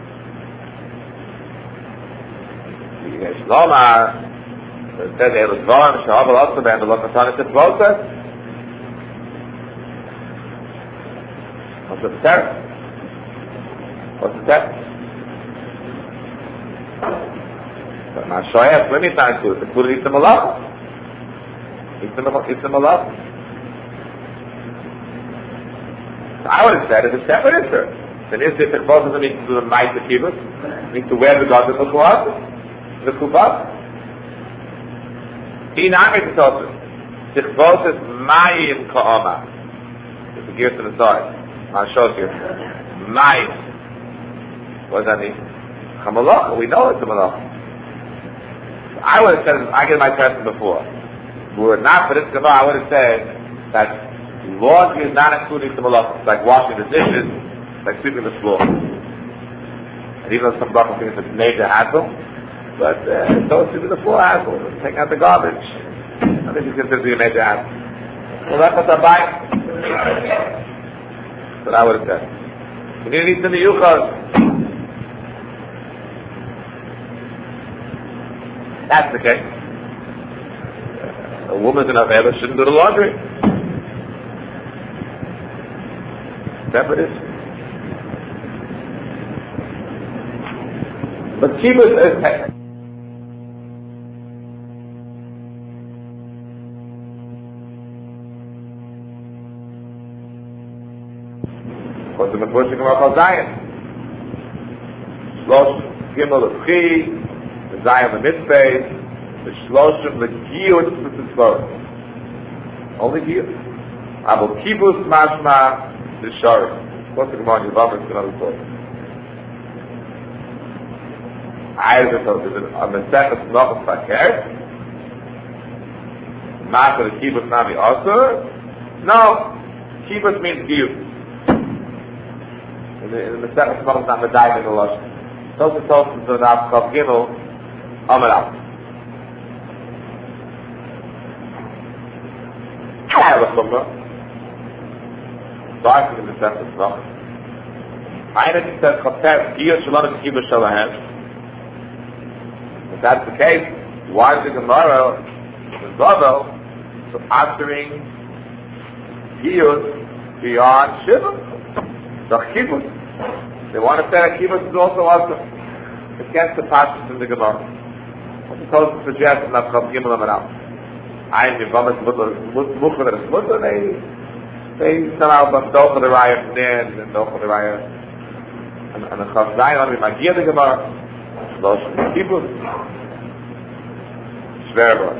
Yes, Lomar, it says, Elis Varam, Shahabal also by the Malachas, it's Tzibos. What's the test? What's the test? But now Shoyah, let me try to it. The Kura eats the Malach. Eats the Malach. So I would have said it's a separate issue. Then is if it doesn't mean to do the might of kibbutz, it means to wear the garden of the Kuvat, the Kuvat. He not makes it also. Tichvos is Mayim Ka'ama. It's a gear to the side. I'll show you. Mayim. What does that mean? Chamalach. We know it's a malach. I would have said, I get my question before. Were it not for this Gemara, I would have said that laundry is not including the malach. It's like washing the dishes, like sweeping the floor. And even though some brachas think it's a major hassle, but uh, don't sweep the floor hassle. Take out the garbage. I think it's considered to be a major hassle. Well, that's what I'm buying. That's what I would have said. You need to eat in the yuchas. That's the case. A woman's in a vela shouldn't do the laundry. Separate issue. But kibbutz is. What's the Mephoshim Gemara Zayin? Shlosh Gimel Chi, the Zayin the Mitzvah, the Shloshim the Giyut the Tzvot. Only Giyut. Abo Kibbutz Mashma the Shor. What's the Gemara in Yevamah? It's another story. I was told is it a Mesechus Nochos Fakir? Mashma the Kibbutz Navi also? No. Kibbutz means Giyut. In the Mesechus Nochos not Medayik in the Lashon. Tosfos Tosfos to the Chav Gimel Amar Al. I have a Sukkah. Starting in the Mesechus Nochos. Einer says Chater Giyut Shalom Kibbutz Shalahem. If that's the case, why is the Gemara the Zovel so answering Giyut beyond Shiva? The Kibbutz. They want to say that kibbutz is also awesome. Against the pashas in the Gemara. I'm supposed to suggest in that Chav Gimel Amar Al. I am Yevamah's Mukhar and his Mukhar, they, they somehow don't for the Raya from there, and don't for the Raya. And the Chav Zayin on me, Magia the Gemara, Shlosh the kibbutz. Shverba.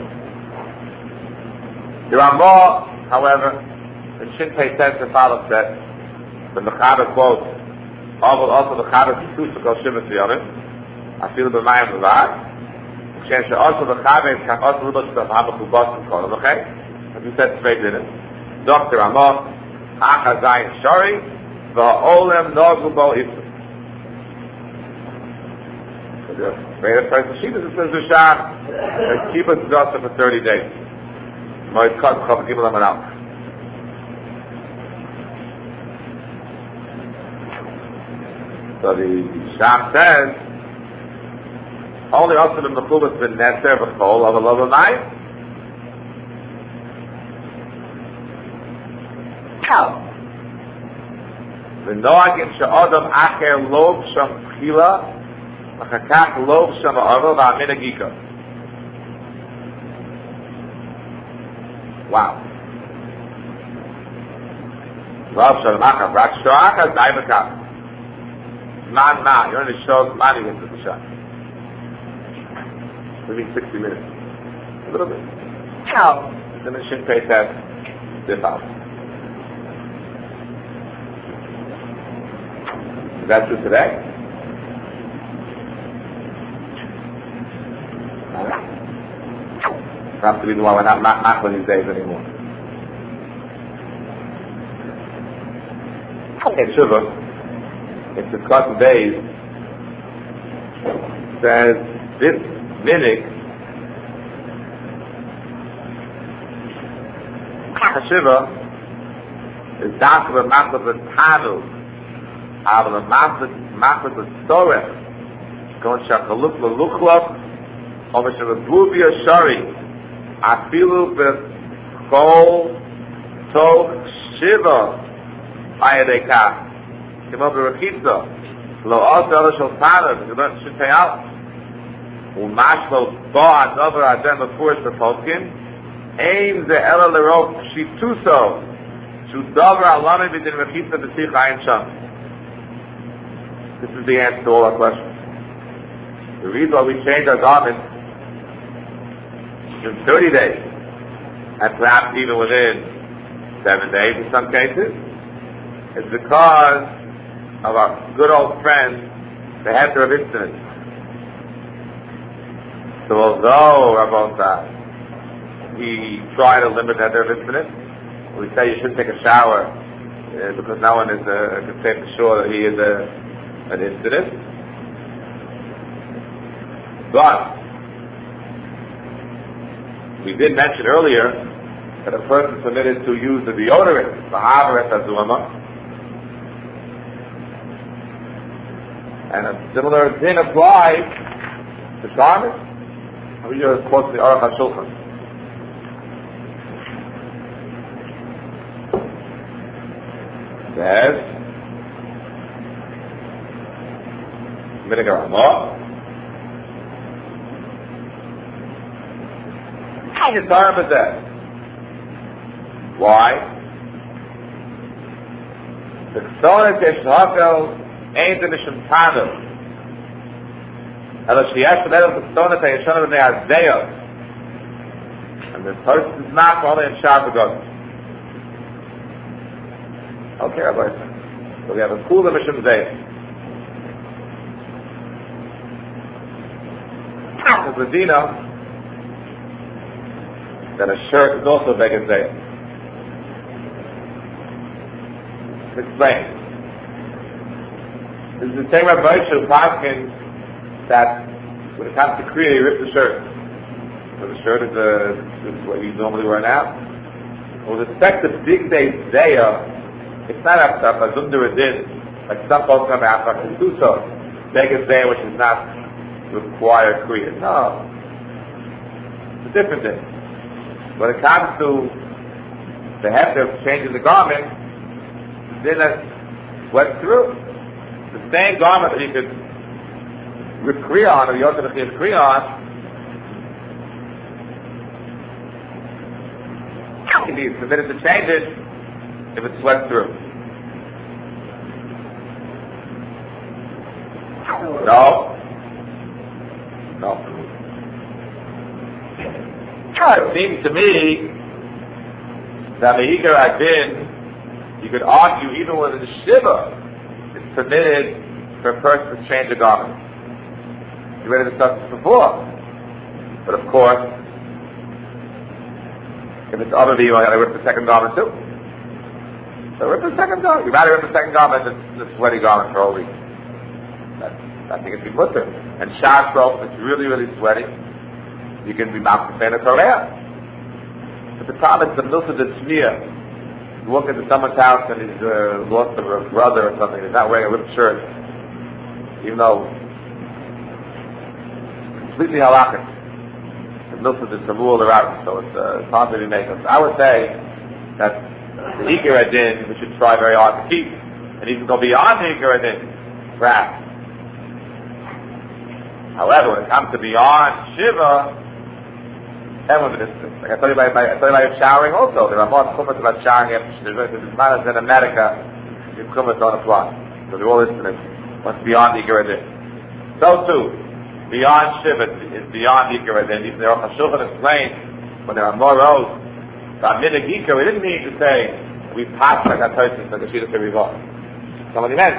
The Ramah, however, the Shinpei says the follow said, the Mechaber quotes, also the Chaber Kisus to go Shivas Yonim. I feel the Mayim Levad. Shen she also the Chaber can also look at the Chaber Kubas and Kolam. Okay, as we said straight in it. Doctor Ramah, Acha Zayin Shori, VaOlem Nogu Bo Isu. So the greatest person Shivas it says Zushar, that Kibbutz is also for thirty days. Moed Chad Chav Gimel Amar Al. So the Sham says, only also the Mechubas been Neser B'chol of a love of mine. How? The Noagim She'odam Acher Lov Sham Chila Achakach Lov Sham A'arov Ha'amin Agika. Wow. Lov Sham Acher Rak Sho'achas Dai B'kach. Man, man, you're only showing money into the shot. Maybe sixty minutes. A little bit. How? Then the Shinpei says, dip out. Is that true today? Perhaps the reason why we're not machman these days anymore. Shiva, it's discussed days, says this minig, Shiva, is dark of a mass of the Tanu, out of a mass of the Storah, going Shakaluk Laluchlov, over Shababubia Shari, Afilu Bechol Tov Shiva, Ayadeka, Kimobi Rakitza, Lo Osel Shultana, you don't should pay out. Umashlo Ba Another Adem of Force the Polkin, Aim the Ella Lero Shituso, Shudavar Alana Bidin Rakitza the Sikh Ayin Sham. This is the answer to all our questions. The reason why we change our garments in thirty days, and perhaps even within seven days in some cases, is because of our good old friend, the Heter of Incident. So although Rabbi we try to limit Heter of Incident, we say you shouldn't take a shower uh, because no one is uh, can say for sure that he is a, an incident. But we did mention earlier that a person permitted to use the deodorant, the Havaret Azuma, and a similar thing applies to garments. We just quote the Aruch HaShulchan. Says, Vinegar Ramah. His arm is dead. Why? The Ksona Teshnakel ain't the Mishum Tanu. And she has to let the Ksona Teshnakel in the Azdeya. And the person is not only in Shabbat. Okay, Rabbi. So we have a Kula Mishum Zayah. The Medina, that a shirt is also Beged Zayah. Explain. This is the same Rabbi Yisrael Paskin that when it comes to Kriya, you rip the shirt. So the shirt is, a, is what you normally wear now. With respect to Big Day Zayah, it's not a Zundar Adin, like some folks come out for Kesuso, Beged Zayah, which is not require Kriya. No. It's a different thing. When it comes to the hefter of changing the garment, then that went through. The same garment that you could rip Kriya on, or you also have Kriya on, you need permitted to change it if it sweat through. No. No. It seems to me that the Hikar Adin, you could argue even with the Shiva, it's permitted for a person to change a garment. You read to discuss this before. But of course, if it's other than you, I gotta rip the second garment too. So rip the second garment. You'd rather rip the second garment than the sweaty garment for a whole week. That's, I think it's be put there. And Shas rope, it's really, really sweaty. You can be mouth to say the Torah. But the problem is the milsa de smear. You walk into someone's house and he's uh, lost a brother or something, he's not wearing a ripped shirt, even though it's completely halakhic. The milsa de samul around, so it's uh, hard to make us. I would say that the Hikar Adin we should try very hard to keep, and even go beyond the Hikar Adin, perhaps. However, when it comes to beyond Shiva, like I told you about, I told you about showering also. There are more chumras about showering after Shiva. There's not as in America, the chumras don't apply. So they're all instruments. What's beyond the Hikar Adin? So too, beyond Shiva is beyond the Hikar Adin. Even the Aruch HaShulchan explained when there are more rows. But minig Hikar, we didn't mean to say we pass like that person, like a Shida Terivah. Somebody meant.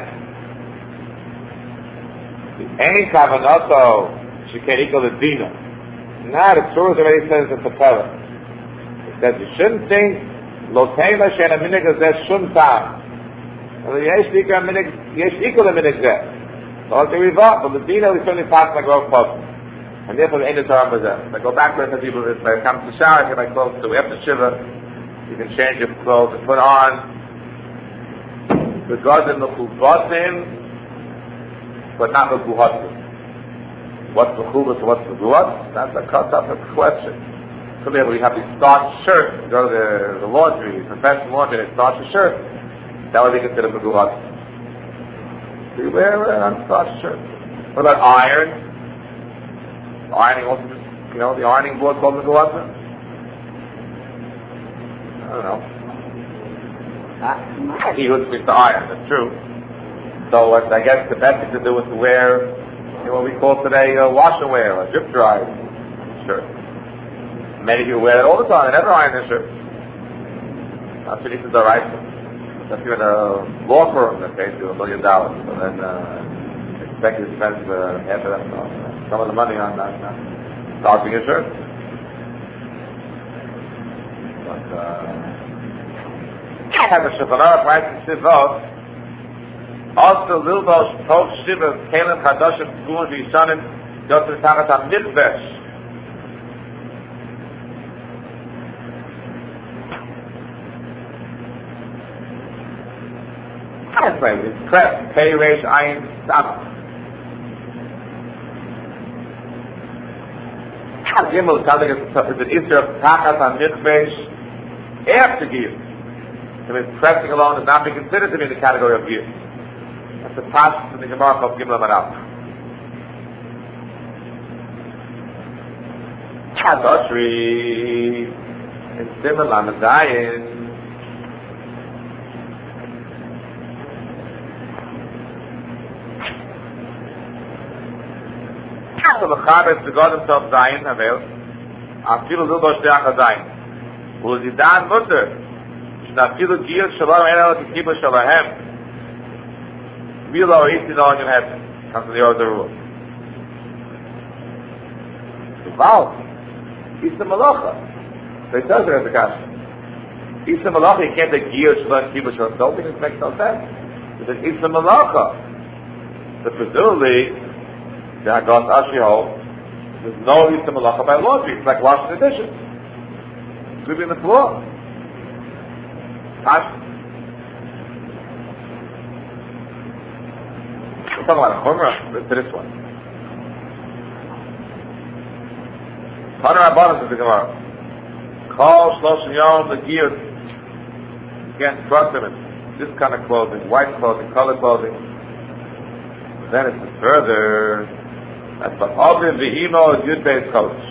Any kavanato sheken equal the dina. Now the Torah already says in the Torah. It says you shouldn't think lo teila shena minig azeh shum tam. And the yesh ikar minig, yesh ikar the minig zeh. So I'll say riva, but the dina is certainly passed like rough puzzle. And therefore the end of Torah was there. If I go back to the people, if I come to the shower, I get my clothes, so after Shiva, you can change your clothes and put on the garden of Chubatim, but not the Guhatim. What's the Chubas and what's the Guhat? That's a cut up a question. Could be able to have these starched shirts, you go to the, the laundry, professional laundry, they starch a shirt. That would be considered a Guhat. Do you wear an unstarched shirt? What about iron? Ironing also, you know, the ironing board called the Guhat? I don't know. He who speaks to iron, that's true. So what I guess the best thing to do is to wear, you know, what we call today uh, wash and wear, a drip dry shirt. Many people wear it all the time, they never iron their shirt. That's what he says, alright. If you're in a law firm that pays you a million dollars, so then uh, expect to spend uh, half of that, uh, some of the money on that, uh, starching your shirt. But, uh, have a Shulchan Aruch writes in Sivot, also Lilbosh Tov Shiva Kalim Chadoshim Tzuon V'Yishanim Yotzim Tachat HaMikvesh. Translate, it's prep, Pei Reish Ayin Samach. Gimel is something it's an Isra of Tachat HaMikvesh after Giyur. I mean, pressing alone does not be considered to be in the category of Giyur. That's the passage in the Gemara of Gimel Amarav. Chadoshri in Simon Lamadayin. So the Chabez to God himself Zayin Havel. Afilu Lilbosh Deach HaZayin. Uzidan Mutter. Nafilu Giyur Shalom Enel Kikiba Shalahem. Milo Isi Nolan in heaven. Comes to the order rule. Wow. Isa Malacha. So it says there as a kasha. Isa Malacha, you can't take Giyur Shalom Kikiba Shalom. Don't think it makes no sense. It says Isa Malacha. So presumably, the Hagas Ashio, there's no Isa Malacha by laundry. It's like washing the dishes. Sweeping the floor. We're talking about a chumrah to this one. Taner Rabbanan says the Gemara. Call Shloshim Yom the Giyur. You can't trust him in this kind of clothing, white clothing, colored clothing. Then it says further, that's what Obin V'Himo is Yud-Beis Kodesh.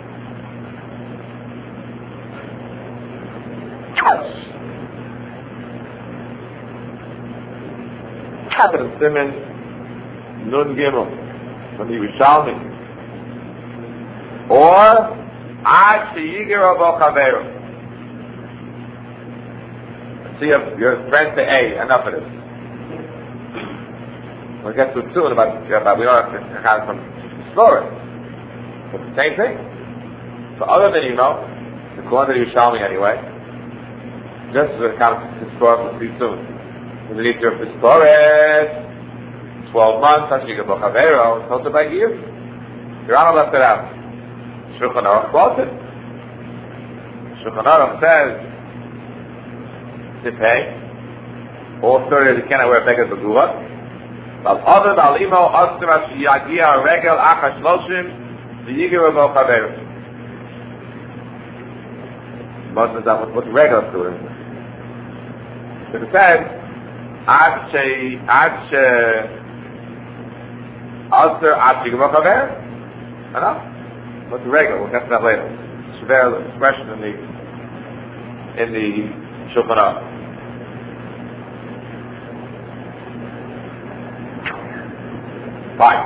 Chater Simen Nun Gimel from the Yerushalmi, or Ad Sheyiger Abo Chaveru. See if your friend say, "Hey, enough of this." We'll get to it soon about, about we don't have to have some story, but the same thing. So other than you know, according to the Yerushalmi anyway, just as a kind of historical, see soon. The leader of the Torah, twelve months, actually, Abo Chaveru, told by Giyur. Your Honor left it out. Shulchan Aruch quotes it. Shulchan Aruch says, to pay, all thirty you cannot wear beggar beguah. But other than Alimo, Osir Ashi Yagia, Regel, Achash Loshim, the Yigir Abo Chaveru. Most of that, what's Regel doing? So it says, Ad she, Ad she, Osir Ashi Abo Chaveru. Enough? What's the regular? We'll get to that later. It's a very expression in the in the Shulchan Aruch. Fine.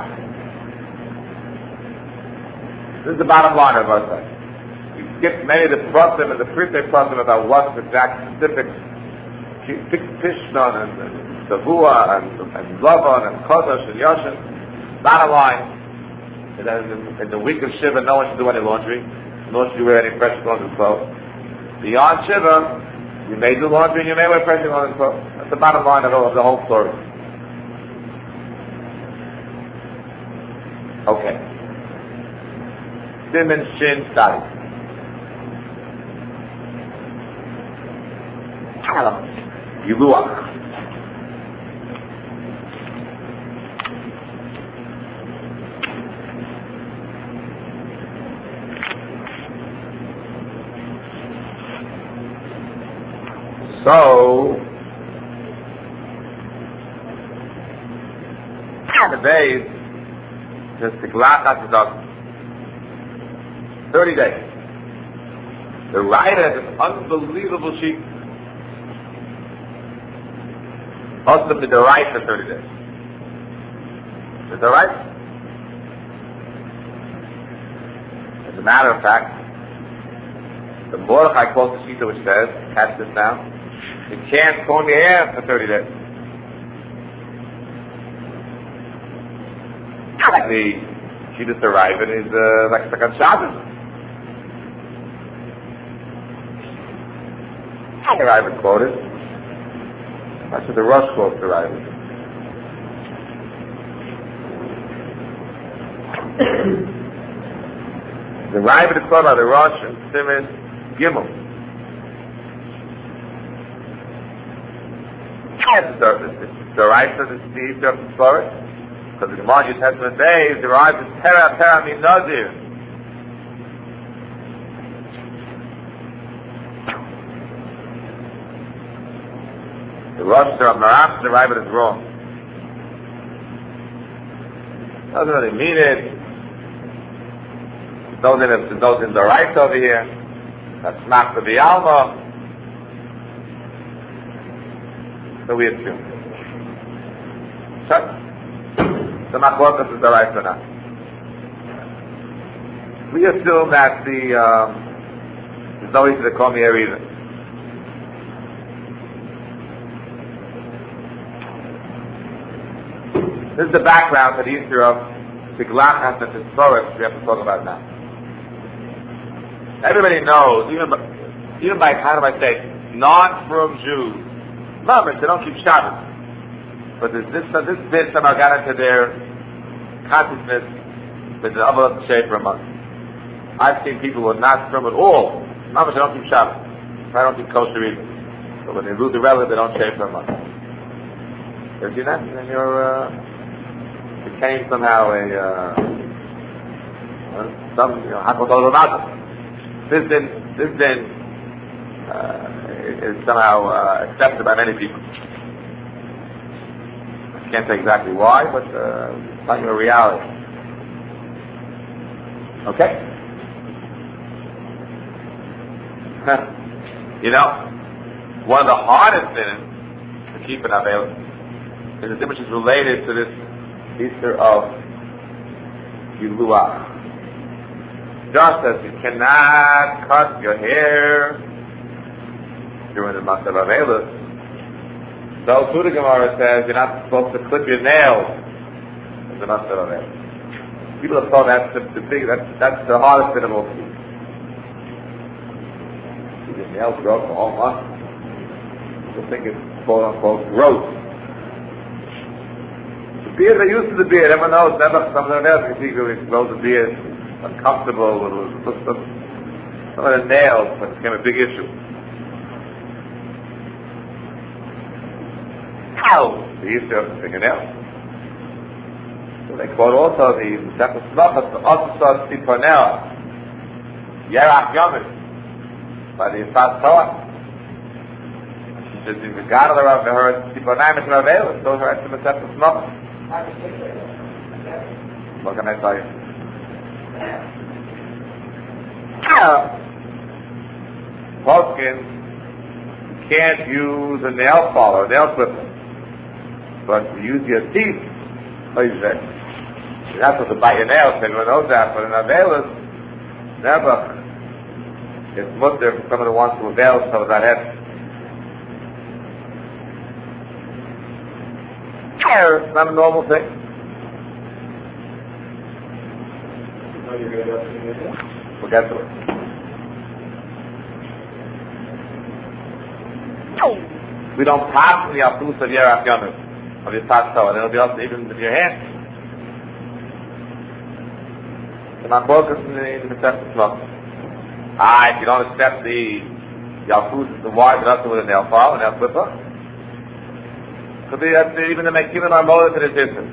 This is the bottom line of our side. We skipped many of the prasim and the prite prasim about what's the exact specifics, Tishnon and, and Savua and and Lavan and Kodesh and Yoshin. Bottom line. And then in the, in the week of Shiva, no one should do any laundry. No one should wear any precious clothes and clothes. Beyond Shiva, you may do laundry and you may wear precious clothes and clothes. That's the bottom line of the, of the whole story. Okay. Siman Shin Sadi. Yiluach. So, the days, just the Glachas is up thirty days. The writer has an unbelievable sheet. Also, the right for thirty days. Is that right? As a matter of fact, the Mordechai quotes the sheet which says, catch this now, you can't comb your hair for thirty days. The Shittas arriving is uh, like Sakat Shabbos. The Riven quoted. That's what the Rosh quotes the Riven. The Riven is quoted by the Rosh and Siman Gimel. It's the right for the Steve to explore it. Because the Gemara New Testament days derives as Tera Tera Min Nazir. The Rosh of Maram derive it as wrong. Doesn't really mean it. Those in the those in the right over here. That's not the Alma. So we assume. So, the Machlokas is the right for now. We assume that the um, there's no reason to call me here either. This is the background to the issue of Tiglachas and Tisporis we have to talk about now. Everybody knows, even by, even by how do I say, non-from Jews, Mama, they don't keep Shabbos. But this this, this bit somehow got into their consciousness with the other shape for a month. I've seen people who are not from at all. Mama, they don't keep Shabbos. I don't keep kosher either. But when they lose a relative, they don't shave for a month. You ever seen that? And you're, uh, it became somehow a, uh, some, you know, hakol ramada. This then, this then, uh, is somehow uh, accepted by many people. Can't say exactly why, but uh, it's not a reality. Okay? You know, one of the hardest things to keep an available is the thing which is related to this Easter of Yiluach. Just as you cannot cut your hair during the month of Avelis, so too the Gemara says you're not supposed to clip your nails in the month of Avelis. People have thought that's the, the big, that's, that's the hardest bit of all. See your nails grow for a whole month. People think it's quote unquote gross. The beard, they're used to the beard. Everyone knows never something else. You see people grow the beard, uncomfortable, it looks some of the nails, but it became a big issue. The issue of the fingernail. So they quote also the Sefer Smachas, the Osas Tiponel, Yerach Yomim, by the Yifat Torah. She says, in the God of the Rav, her Tiponayim is Rav, those are actually the Sefer Smachas. What can I tell you? Poskin can't use a nail polish, a nail clipper. But you use your teeth, what is that? You're not supposed to bite your nails, everyone knows that, but in Avelis, never. It's mutter for someone who wants to avail some of that head. It's not a normal thing. We'll get to it. we don't pass the Afus of Yerach Yonif, of your Tato, and it'll be also even with your hand. And I'm focused in the Mesechus Tzlachim. Ah, if you don't accept the Yalfus, the wide enough with a nail file, a nail clipper, could be that even the Mekilim are molded to the distance.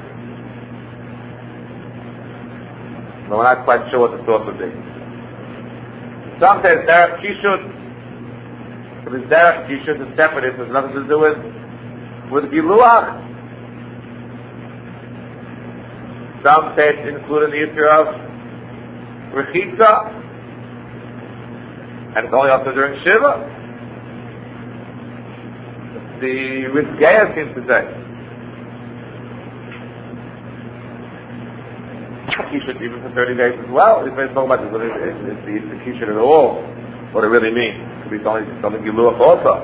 But we're not quite sure what the source would be. Some say Derech Kishut. If it's Derech Kishut, it's separate. It has nothing to do with with Giluach. Some say it's included in the issue of Rechitza. And it's only also during Shiva. The Rizgeya seems to say. Kishut even for thirty days as well. It's very talking about this, but it's, it's, it's the, the Kishut at all, what it really means. It could be something, something Giluach also.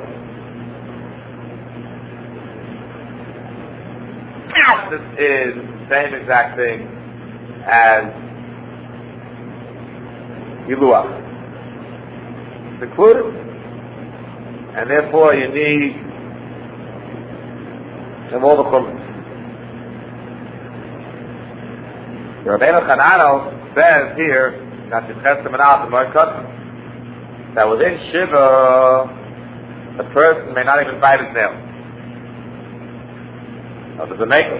This is the same exact thing as Giluach. It's included. And therefore you need some all the chumras. Rabbeinu Chananel says here, not to test them out, that within Shiva, a person may not even bite his nails. Now, there's a maker.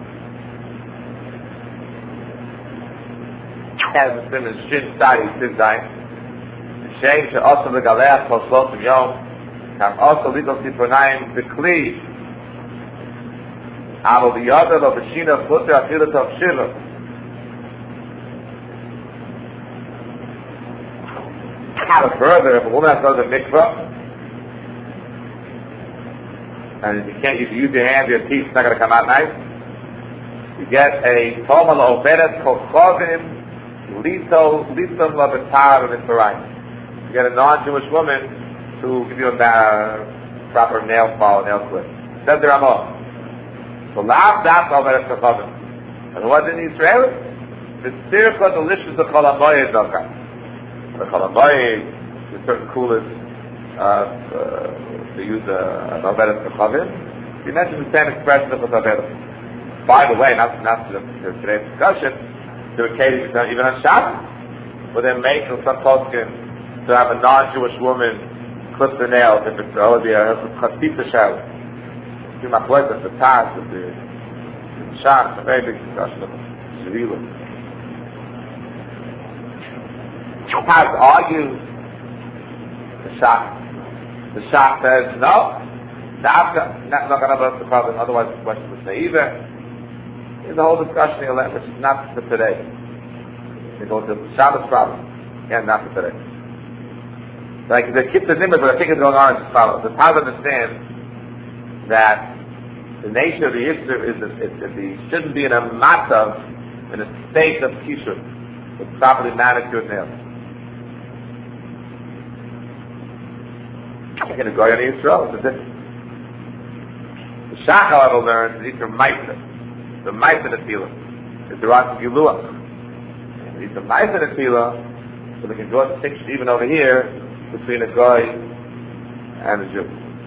As the sin is Shin Sai, Sin Sai, Shem she'osam v'galeach kol shloshim yom, kam also little siponayim v'kli, avo v'yodel o v'shina flutter afilut of Shiva. Further, if a woman has to go to the mikvah, and you can't if you use your hand, your teeth, it's not going to come out nice. You get a tomal overet kochovim lito litom labetar v'tzarayim. You get a non-Jewish woman to give you a uh, proper nail file, nail clip. Says the Ramah. So lav das overet kochovim. And what in Israel? The tzircha delicious of cholamoyed dokar. The cholamoyed, the certain coolest, uh, uh, to use a Averet Kachavim. You mentioned the same expression of Averet. By the way, not, not to, to today's discussion, to occasion even on Shabbat, where they make some poskim to have a non-Jewish woman clip their nails if it's already a Chatzitza Shabbat. You might work with the task of the Shabbat, a very big discussion of Shavuot. Has argued the Shach. The Shach says no. Not not going to have the problem. Otherwise, the question would say either. There's a whole discussion here, which is not for today. They go to the Shabbos problem. Again, not for today. Like the Kippur Nimbus, but I think it's going on as follows. The Taz understands that the nature of the Yisr is that it, it, it shouldn't be in a matzav, in a state of kishur, with properly manicured nails. You're going to go on Yisrael, it's a difference. The Shach, however, learns these are Ma'aser. The Ma'aser Nefila is the Rat Giluach. These are Ma'aser Nefila, so we can draw a distinction even over here between a Goy and a Jew.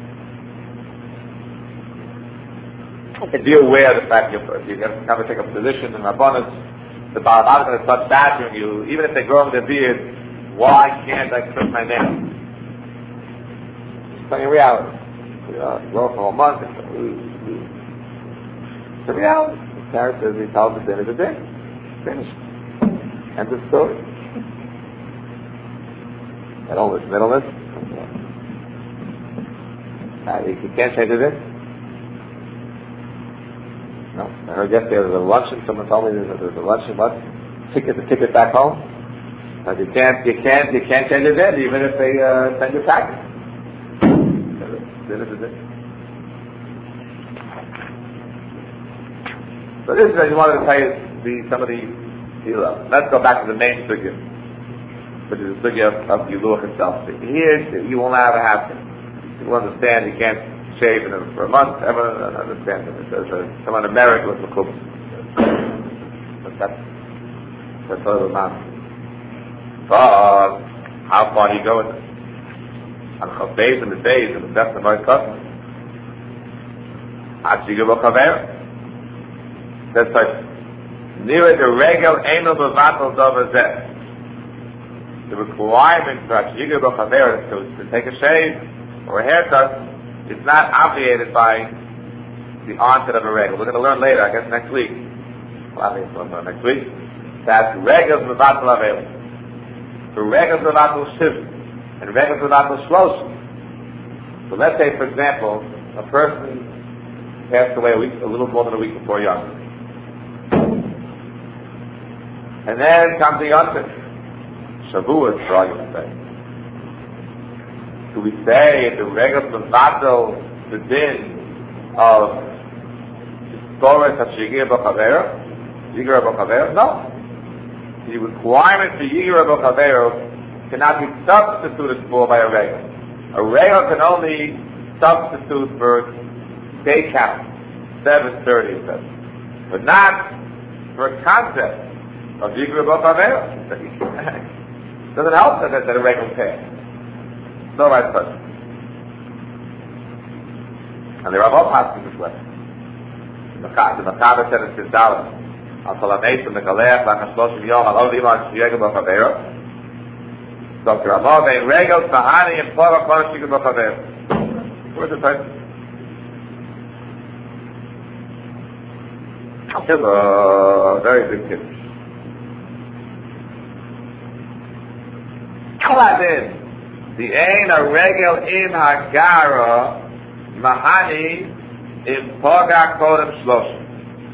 And be aware of the fact that if you have to take a position in Rabbanos, the Baal Halacha is going to start badgering you, even if they grow with their beard, why can't I clip my nails? It's a reality. You know, grow for a month. It's a reality. The Torah says he tells the din is a din. Finished. End of story. Middleness, middleness. Uh, you can't change the din. No. I heard yesterday there was a luncheon. Someone told me there was a luncheon. What? Ticket the ticket back home. Uh, you can't. You can't. You can't change the din even if they uh, send you package. So this is, I wanted to tell you the, some of the, the uh, let's go back to the main sugya, which is the sugya of, of Giluach itself. Here, you will never have to. You will understand you can't shave in a, for a month, everyone understands it. It says uh, someone in America with Makubas. But that's, that's all the matter. But, how far do you go with it? On Chav Beis and the Beis and the best of my customers. Achiga b'chaver. That's like near the regel eno b'vatal dovazeh. The requirement for Achiga b'chaver to, to take a shave or a haircut is not obviated by the onset of a regel. We're going to learn later, I guess next week. Well, I think we'll learn next week. That's regels b'vatal avel. For regels b'vatal shiv and regels b'vatal shlosh. So let's say, for example, a person passed away a, week, a little more than a week before Yom. And then comes the Yom Tov. Shavuot, for argument's sake. Do we say the regel mevatel the din of Torah Yigra b'chaver? Yigra b'chaver? No. The requirement for Yigra b'chaver cannot be substituted for by a regel. A regel can only substitute for day count, seven thirty, et cetera, but not for a concept of Yigra b'chaver. It doesn't help that, that a regel passed. No right person. And there are both passages this way. The Machaber said in Sizdala, Al Salameis and the Galech, like a Shloshim Yom, Al Odim Al Shiega B'Chavera. Doctor Amor, Vein Regel, Tahani, and Pora, Pora, Shiega B'Chavera. Where's the person? Here's a very big kid. Kaladin. The Ein a regel in Hagara Mahani in Poga Kodem Shloshim.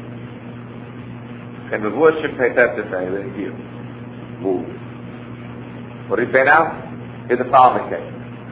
And the worship pay that to say that here. Move. What do you say now? Here's the following case.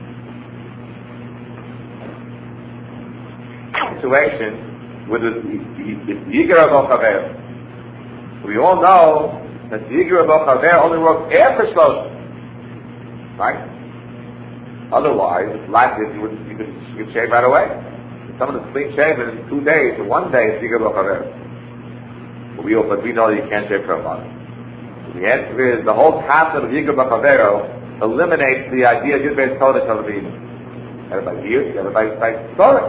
Situation with the Yigra B'Chaver. We all know that the Yigra B'Chaver only works after Shloshim. Right? Otherwise, it's likely you would you could, you could shave right away. Someone is clean shaven in two days, or one day, it's Yigra b'chaver. But we, but we know that you can't shave for a month. So the answer is the whole concept of Yigra b'chaver eliminates the idea of Yud-Beis Kodesh of the everybody here, everybody by Torah.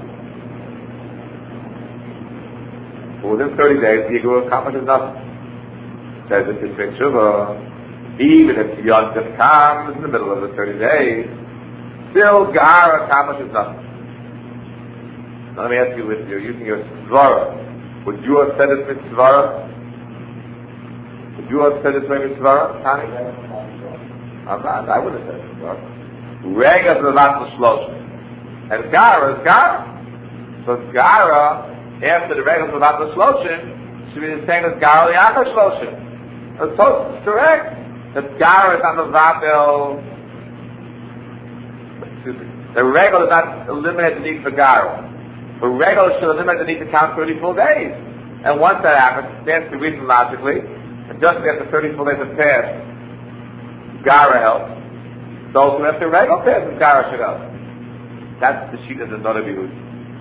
But within thirty days, the Yigra accomplishes nothing. It says if it's Tshuva, even if Yom Tov comes in the middle of the thirty days, still Ga'ara accomplishes nothing. Now let me ask you, if you're using your Svara, would you have said it with Svara? Would you have said it with Svara, Tani? I'm not, I wouldn't have said it with Svara. Rega Zavatul Shloshim. And Ga'ara is Ga'ara. So Ga'ara, after the Rega Zavatul Shloshim, should be the same as Ga'ara Li'achar Shloshim. That's so correct. The Ga'ara is on the Vatel. Excuse me. The regel does not eliminate the need for Ga'ara. The regel should eliminate the need to count thirty full days. And once that happens, it stands to reason logically, and just as the thirty full days have passed, Ga'ara helps. Those who have the regel passes, Ga'ara should help. That's the sheet of the Nora Bihud.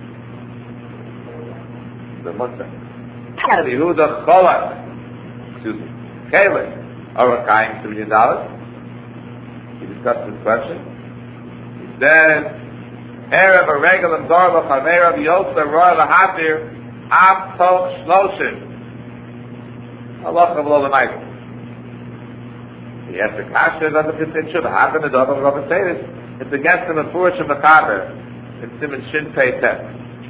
The Mutzah. Nora Bihud of Cholak. Excuse me. Caleb. Or a kain two million dollars. He discussed this question. He said, Erev a regel and Dor b'chaver v'yotza roy l'hatir av toch shloshim. Allah below the night. He asked the kasha that the fifteen should have been the dog of Rabbi say this. It's against the Mefurish of Mechaber in Simon Shin Pei Tet.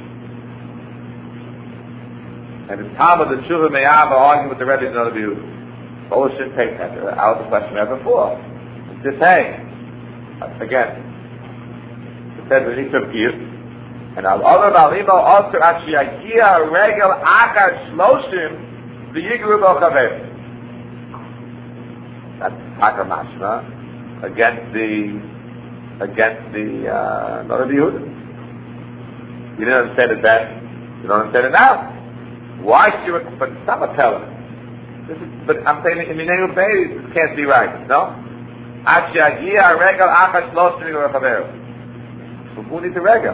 And the Talmud the Tshuva Me'ava arguing with the Rebbe in another view. Oh, it shouldn't take that. Out of the question ever before. It's just saying. Again. It says the Nitzav Gir. And al other balimo also ashiyagia regel akar shloshim the Yigru b'chaver. That's Hakar Mashma against the against the uh not of Yehuda. You didn't understand it then. You don't understand it now. Why should you but some are telling This is, but I'm saying in Minenu Beis, this can't be right, no? Ashiyagia regel achas shloshim Yigru b'chaver. So who needs a regel?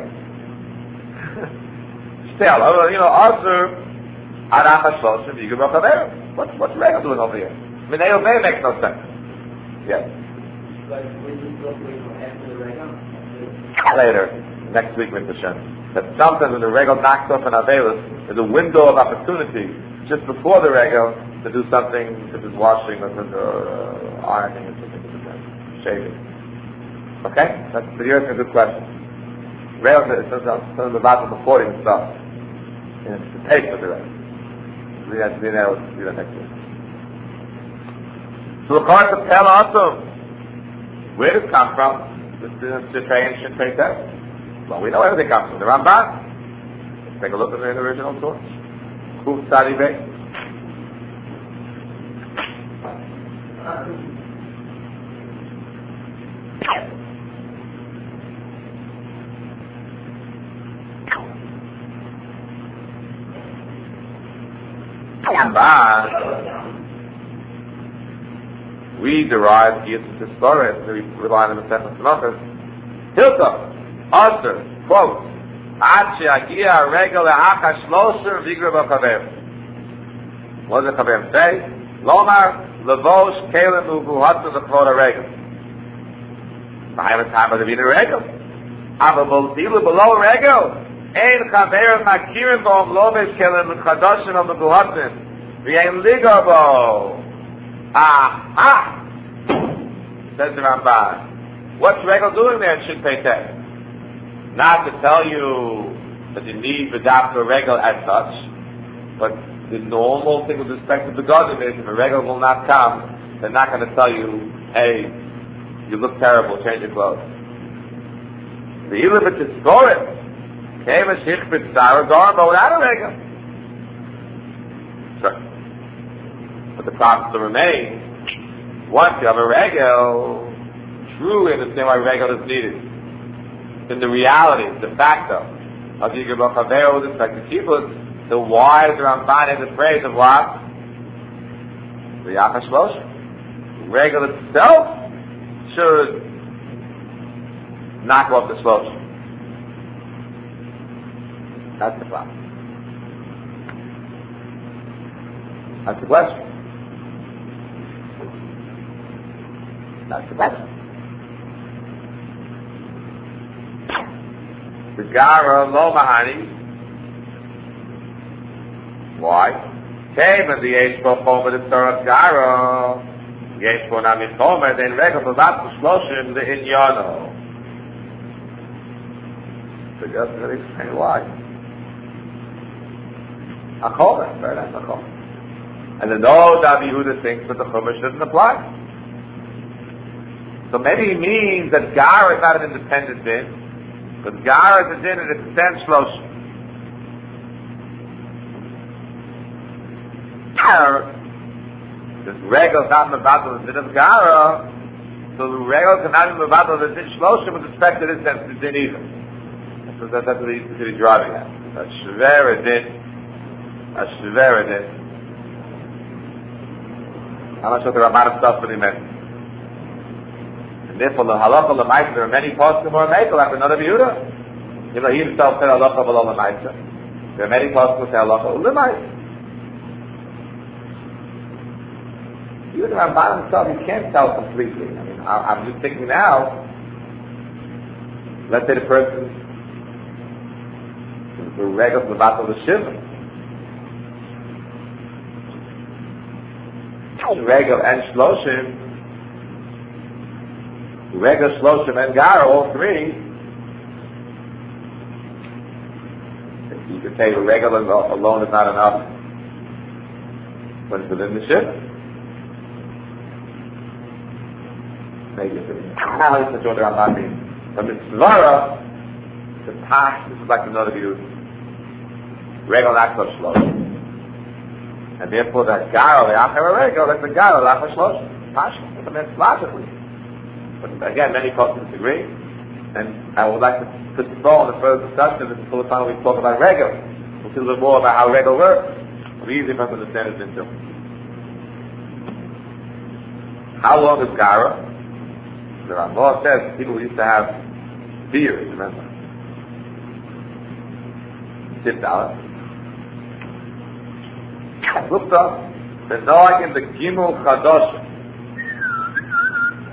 Still, you know, also Arachas Shloshim Yigru b'chaver. What's what's regel doing over here? Minenu Beis makes no sense. Yes. Later, next week, Mister Shem. that sometimes when the regal knocks off an Avelis, there's a window of opportunity just before the regal to do something, such as washing or, or uh, ironing or something like that, shaving. Okay? That's you're asking a good question. Regal is something about the before and stuff. And it's the taste of the regal. We have to be able to do that next week. So the course of Pella Atum, where does it come from? This is Shifrei and Shifrei Test. Well, we know everything comes from the Ramban. Let's take a look at the original source. Kuf Tzadi Bey. Ramban. We derive Yisrael to Torah, we rely on the Masechah Tanachos. Hilta, Aser, quote, Ad she'agia regel le'acha shlosher v'yigra b'chaver. What does the chaver say? Lomar levosh kelim u'vuhatu l'chvod ha'regel. B'hayim time of the v'yin regel. Ava boltilu below regel. Ein chaver makirim bo'om lovesh kelim l'chadoshim u'vuhatim. V'yein liga bo. Ah, ah! Says the Ramban. What's Regal doing there in Shifrei Test? Not to tell you that you need the doctor Regal as such, but the normal thing with respect to the Godim is if a Regal will not come, they're not going to tell you, hey, you look terrible, change your clothes. The Ilibit is for it. Came a Shichbit Sarah Gorma without a Regal. Sure. But the problem still remains. Once you have a regel, truly understand why regel is needed. In the reality, the facto of the Yigur B'Chaver with respect to Kibbutz, the why the Ramban has the phrase of what? The Yacha Shlosh. Regel itself should knock off the Shlosh. That's the problem. That's the question. That's the question. The Gara Lo Mahani. Why? Came in the Yeshbo Chomer the Torah Gara. Yeshbo Nami Chomer, then Regel Bavat Shloshim the Inyano. So just going to explain why. A Chomer, very nice, a Chomer. And then those Rabbi Yehuda thinks that the Chomer shouldn't apply. So maybe he means that Gar is not an independent din, but Gar is a din and it extends Shlosh. This Regel is not in the battle of the din of Gara, so the Regel cannot be in the battle of the din Shlosh with respect to this sense of din either. So that, that's what he's really driving at. A Shvera din, a Shvera din. I'm not sure what the Ramban stuff really meant. Therefore, the halacha l'maisa, there are many poskim who are mekel after another Yehuda. You know, he himself said halacha v'lo l'maisa. There are many poskim who say halacha l'maisa. Even the Ramban himself, you can't tell completely. I mean, I, I'm just thinking now. Let's say the person the regel the battle of the shiva. Regel and shloshim. Regel, Shloshim, and Gara, all three. You could say the Regel alone is not enough, but it's within the ship. Maybe it's how is the Jordan Ramban means? From the Svara, the Pash, this is like another view. Regel, not Shloshim. And therefore, that Gara, the Achar Regel, that's the Gara, the Achar Shloshim. Pash, it's a man's logically. But again, many folks disagree, and I would like to postpone the further discussion until the time we talk about Regel. We'll see a little more about how Regel works. It'll be easy for us to understand it into. How long is Gara? The Ramah says people used to have beards, remember? Six dollars. Looked up, there's no like in the Gimel Chadosh.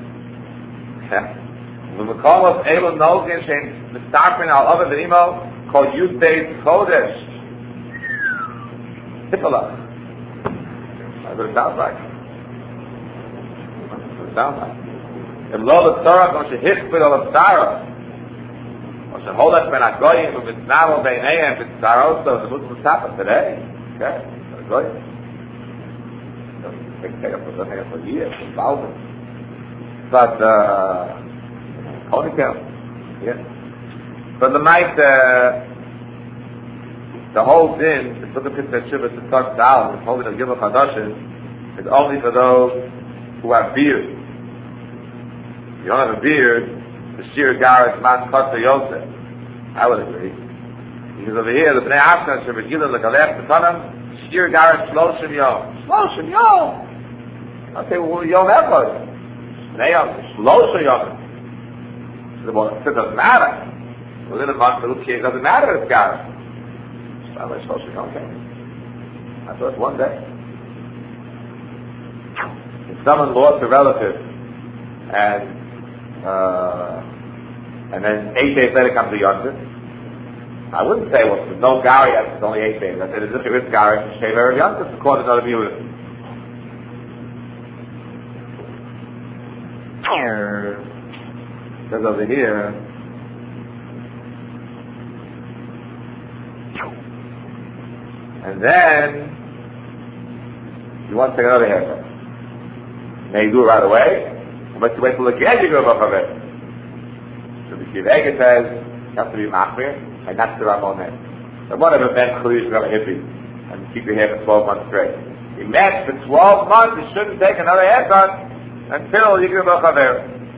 The Makom of Elon Nogin Shem Mistafrin al Ava V'Imo called Yud-Beis Chodesh. Tippalach. That's what it sounds like. That's what it sounds like. If lo l'tzarach, or shehichbid ol l'tzarach, or sheholach ben agoyim, or mitznavo beinayim, mitzaros, so the Muslims happen today. Okay? Agoyim. Doesn't take up for years, for thousands. But, uh, only count. Yeah. But the night, uh, the whole din, the Sukkot Pitzah Shiva to start down, the holding of Gimel Chadashim, is only for those who have beard. If you don't have a beard, the Shir Gar is Man Kotza Yosef. I would agree. Because over here, the Bnei Ashkan Shiva Gilel Legalech B'Tanam, Shir Gar is Shloshim Yom. Shloshim Yom! I say, well, Yom Echad. Bnei Yom, Shloshim Yom. So, well, it doesn't matter. Within a month, it doesn't matter if it's Gar. Okay. That's what one day. If someone lost a relative and uh, and then eight days later comes the Yontif, I wouldn't say, well, there's no Gary, it's only eight days. I said, as if there is Gary, shave every Yontif, according to another view. Because over here, and then you want to take another haircut. Now you do it right away, but you wait till again you go up of it. So the Shiv Ege says you have to be machmir, and that's the Ramon head. So whatever Ben Khalish got a hippie and keep your hair for twelve months straight. He meant for twelve months you shouldn't take another haircut until you go up of it.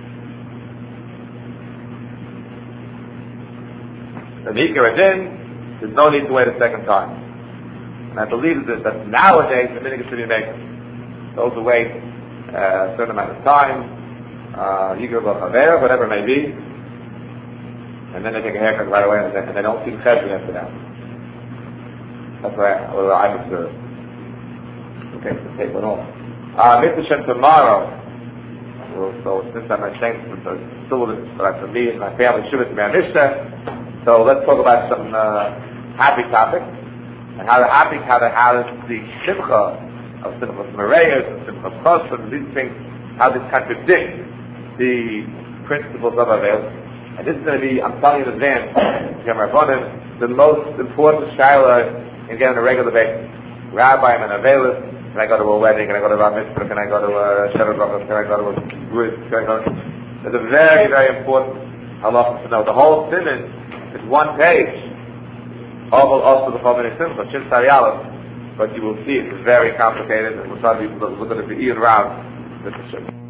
The Nikra Din, there's no need to wait a second time. And I believe that, that nowadays the minhag should be making. Those who wait uh, a certain amount of time, Yigur B'Chaver, whatever it may be, and then they take a haircut right away, and they, and they don't see the chesed after that. That's what I, what I've observed. Okay, so take one off. Uh, Mitzvah tomorrow. Well, so since I'm ashamed, so still like for me and my family, Shuvah to be on Mishnah. So let's talk about some uh, happy topics. And how the happy, how the, how the simcha of Simchas Mereyos and Simchas Chosim and these things, how this contradicts the principles of Aveil. And this is going to be, I'm telling you in advance, the most important shayla in getting a regular basis. Rabbi, I'm an Aveilist, can I go to a wedding, can I go to a bar mitzvah, can I go to a Shabbat Brachos, can I go to a bris, can I go to... There's a very, very important halacha to know. The whole simon is one page. All also the following is simple, Shin Sariyalov, but you will see it's very complicated, and we'll try to look at it for Ian Rav, Mister Shim.